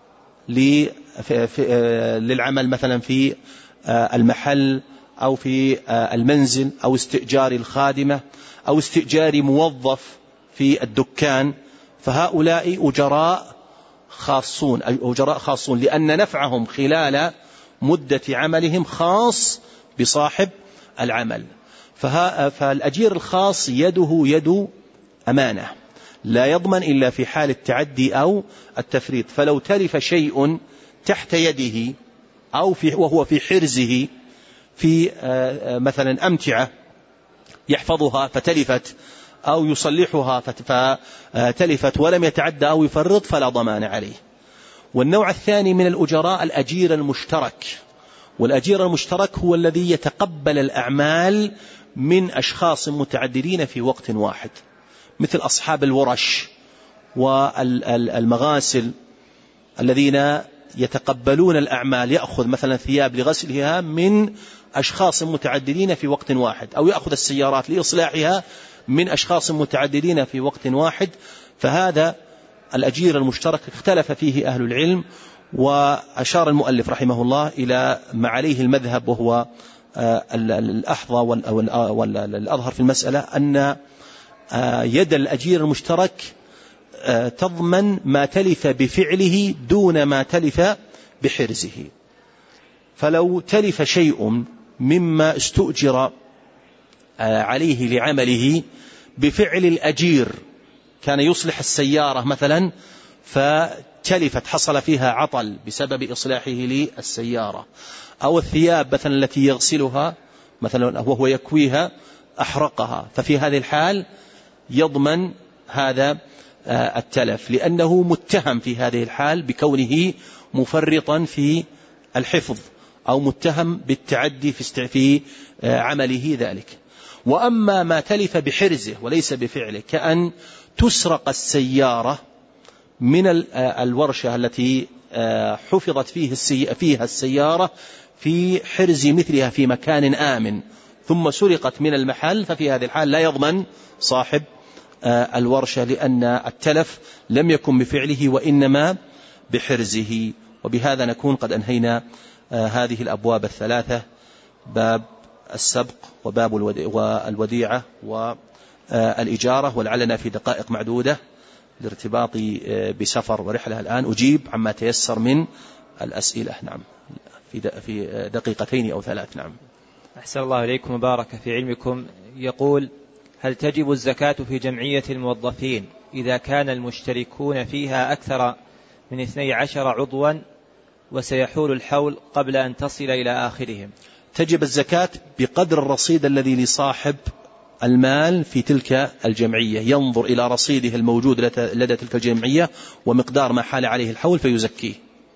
للعمل مثلا في المحل أو في المنزل، أو استئجار الخادمة، أو استئجار موظف في الدكان، فهؤلاء أجراء خاصون أجراء خاصون لأن نفعهم خلال مدة عملهم خاص بصاحب العمل. فالأجير الخاص يده يد أمانة، لا يضمن إلا في حال التعدي أو التفريط. فلو تلف شيء تحت يده أو في وهو في حرزه في مثلا أمتعة يحفظها فتلفت أو يصلحها فتلفت ولم يتعدى أو يفرط فلا ضمان عليه. والنوع الثاني من الأجراء الأجير المشترك، والأجير المشترك هو الذي يتقبل الأعمال من أشخاص متعددين في وقت واحد، مثل أصحاب الورش والمغاسل الذين يتقبلون الأعمال، يأخذ مثلا ثياب لغسلها من أشخاص متعددين في وقت واحد، أو يأخذ السيارات لإصلاحها من أشخاص متعددين في وقت واحد. فهذا الأجير المشترك اختلف فيه أهل العلم، وأشار المؤلف رحمه الله إلى ما عليه المذهب وهو الأحظى والأظهر في المسألة، أن يد الأجير المشترك تضمن ما تلف بفعله دون ما تلف بحرزه. فلو تلف شيء مما استؤجر عليه لعمله بفعل الأجير، كان يصلح السيارة مثلا فتلفت حصل فيها عطل بسبب إصلاحه للسيارة، أو الثياب مثلا التي يغسلها مثلا وهو يكويها أحرقها، ففي هذه الحال يضمن هذا التلف، لأنه متهم في هذه الحال بكونه مفرطا في الحفظ أو متهم بالتعدي في عمله ذلك. وأما ما تلف بحرزه وليس بفعله، كأن تسرق السيارة من الورشة التي حفظت فيها السيارة في حرز مثلها في مكان آمن، ثم سرقت من المحل، ففي هذه الحال لا يضمن صاحب الورشة، لأن التلف لم يكن بفعله وإنما بحرزه. وبهذا نكون قد أنهينا هذه الأبواب الثلاثة، باب السبق وباب الوديعة والإجارة، ولعلنا في دقائق معدودة لارتباطي بسفر ورحلة الآن أجيب عما تيسر من الأسئلة. نعم، في دقيقتين أو ثلاث. نعم.
أحسن الله إليكم وبارك في علمكم. يقول: هل تجب الزكاة في جمعية الموظفين إذا كان المشتركون فيها أكثر من اثني عشر عضوا وسيحول الحول قبل أن تصل إلى آخرهم؟
تجب الزكاة بقدر الرصيد الذي لصاحب المال في تلك الجمعية، ينظر إلى رصيده الموجود لدى تلك الجمعية ومقدار ما حال عليه الحول فيزكيه.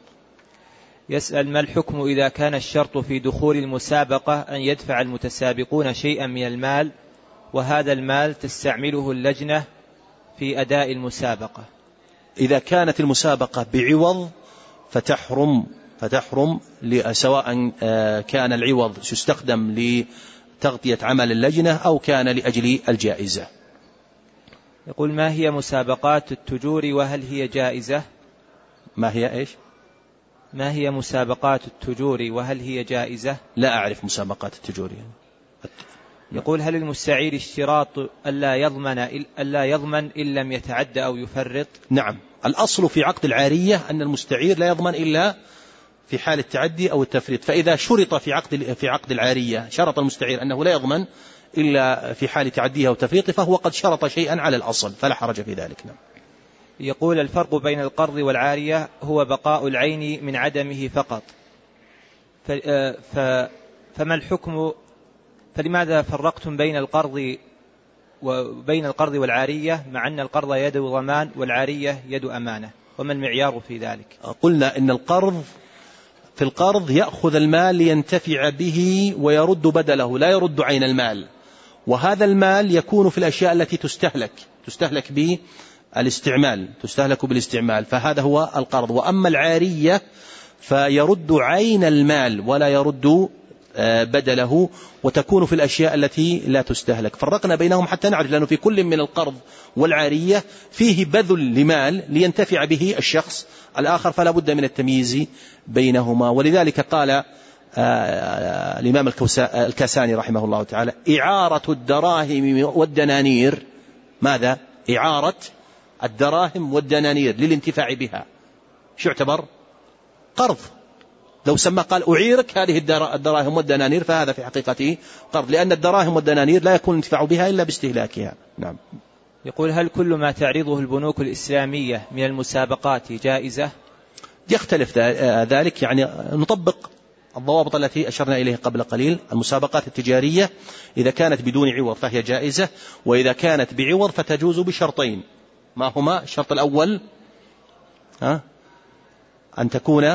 يسأل: ما الحكم إذا كان الشرط في دخول المسابقة أن يدفع المتسابقون شيئا من المال، وهذا المال تستعمله اللجنة في أداء المسابقة؟
إذا كانت المسابقة بعوض فتحرم فتحرم سواء كان العوض يستخدم لتغطية عمل اللجنة أو كان لأجل الجائزة.
يقول: ما هي مسابقات التجور وهل هي جائزة؟
ما هي إيش؟
ما هي مسابقات التجور وهل هي جائزة؟
لا أعرف مسابقات التجور.
يقول: هل المستعير اشتراط ألا يضمن ألا يضمن إن لم يتعدى أو يفرط؟
نعم، الأصل في عقد العارية أن المستعير لا يضمن إلا في حال التعدي أو التفريط، فإذا شرط في عقد في عقد العارية شرط المستعير أنه لا يضمن إلا في حال تعديه أو تفريطه فهو قد شرط شيئا على الأصل فلا حرج في ذلك. نعم.
يقول: الفرق بين القرض والعارية هو بقاء العين من عدمه فقط، فما الحكم؟ فلماذا فرقتم بين القرض وبين القرض والعارية مع أن القرض يد ضمان والعارية يد أمانة؟ وما المعيار في ذلك؟
قلنا إن القرض في القرض يأخذ المال لينتفع به ويرد بدله، لا يرد عين المال، وهذا المال يكون في الأشياء التي تستهلك تستهلك بالاستعمال تستهلك بالاستعمال فهذا هو القرض. وأما العارية فيرد عين المال ولا يرد بدله، وتكون في الأشياء التي لا تستهلك. فرقنا بينهم حتى نعرف، لأنه في كل من القرض والعارية فيه بذل لمال لينتفع به الشخص الآخر، فلا بد من التمييز بينهما. ولذلك قال الإمام الكاساني رحمه الله تعالى: إعارة الدراهم والدنانير، ماذا؟ إعارة الدراهم والدنانير للانتفاع بها شو يعتبر؟ قرض. لو سمى قال أعيرك هذه الدراهم والدنانير فهذا في حقيقته قرض، لأن الدراهم والدنانير لا يكون الانتفاع بها إلا باستهلاكها. نعم.
يقول: هل كل ما تعرضه البنوك الإسلامية من المسابقات جائزة؟
يختلف ذلك، يعني نطبق الضوابط التي أشرنا إليها قبل قليل. المسابقات التجارية إذا كانت بدون عوض فهي جائزة، وإذا كانت بعوض فتجوز بشرطين. ما هما؟ الشرط الأول ها أن تكون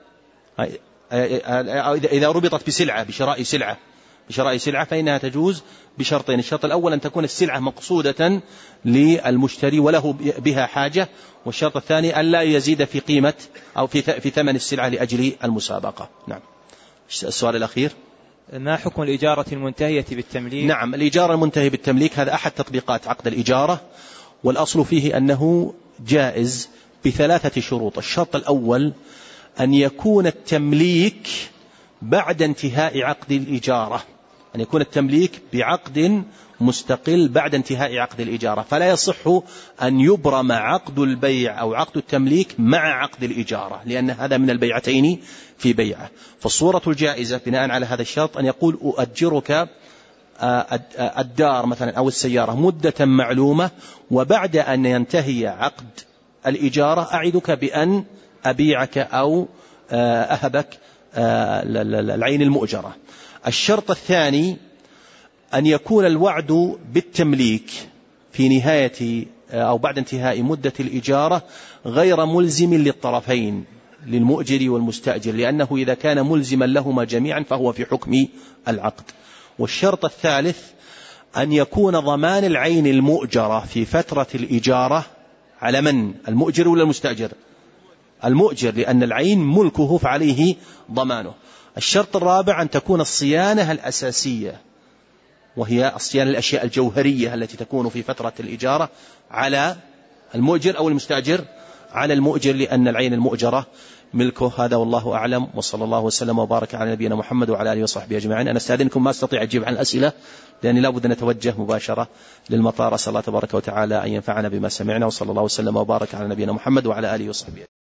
إذا ربطت بسلعة بشراء سلعة بشراء سلعة فإنها تجوز بشرطين. الشرط الأول أن تكون السلعة مقصودة للمشتري وله بها حاجة، والشرط الثاني أن لا يزيد في قيمة أو في في ثمن السلعة لأجل المسابقة. نعم. السؤال الأخير:
ما حكم الإجارة المنتهية بالتمليك؟
نعم، الإجارة المنتهية بالتمليك هذا أحد تطبيقات عقد الإجارة، والأصل فيه أنه جائز بثلاثة شروط. الشرط الأول أن يكون التمليك بعد انتهاء عقد الإجارة، أن يكون التمليك بعقد مستقل بعد انتهاء عقد الإجارة، فلا يصح أن يبرم عقد البيع أو عقد التمليك مع عقد الإجارة، لأن هذا من البيعتين في بيعة. فالصورة الجائزة بناء على هذا الشرط أن يقول: أؤجرك الدار مثلا أو السيارة مدة معلومة، وبعد أن ينتهي عقد الإجارة أعدك بأن أبيعك أو أهبك العين المؤجرة. الشرط الثاني أن يكون الوعد بالتمليك في نهاية أو بعد انتهاء مدة الإجارة غير ملزم للطرفين، للمؤجر والمستأجر، لأنه إذا كان ملزما لهما جميعا فهو في حكم العقد. والشرط الثالث أن يكون ضمان العين المؤجرة في فترة الإجارة على من؟ المؤجر ولا المستأجر؟ المؤجر، لأن العين ملكه فعليه ضمانه. الشرط الرابع أن تكون الصيانة الأساسية، وهي الصيانة الأشياء الجوهرية التي تكون في فترة الإجارة، على المؤجر أو المستأجر؟ على المؤجر، لأن العين المؤجرة ملكه. هذا والله أعلم، وصلى الله وسلم وبارك على نبينا محمد وعلى آله وصحبه أجمعين. أنا استأذنكم ما أستطيع أجيب عن الأسئلة لأني لا بد أن نتوجه مباشرة للمطار. أسأل الله تبارك وتعالى أن ينفعنا بما سمعنا، وصلى الله وسلم وبارك على نبينا محمد وعلى آله وصحبه.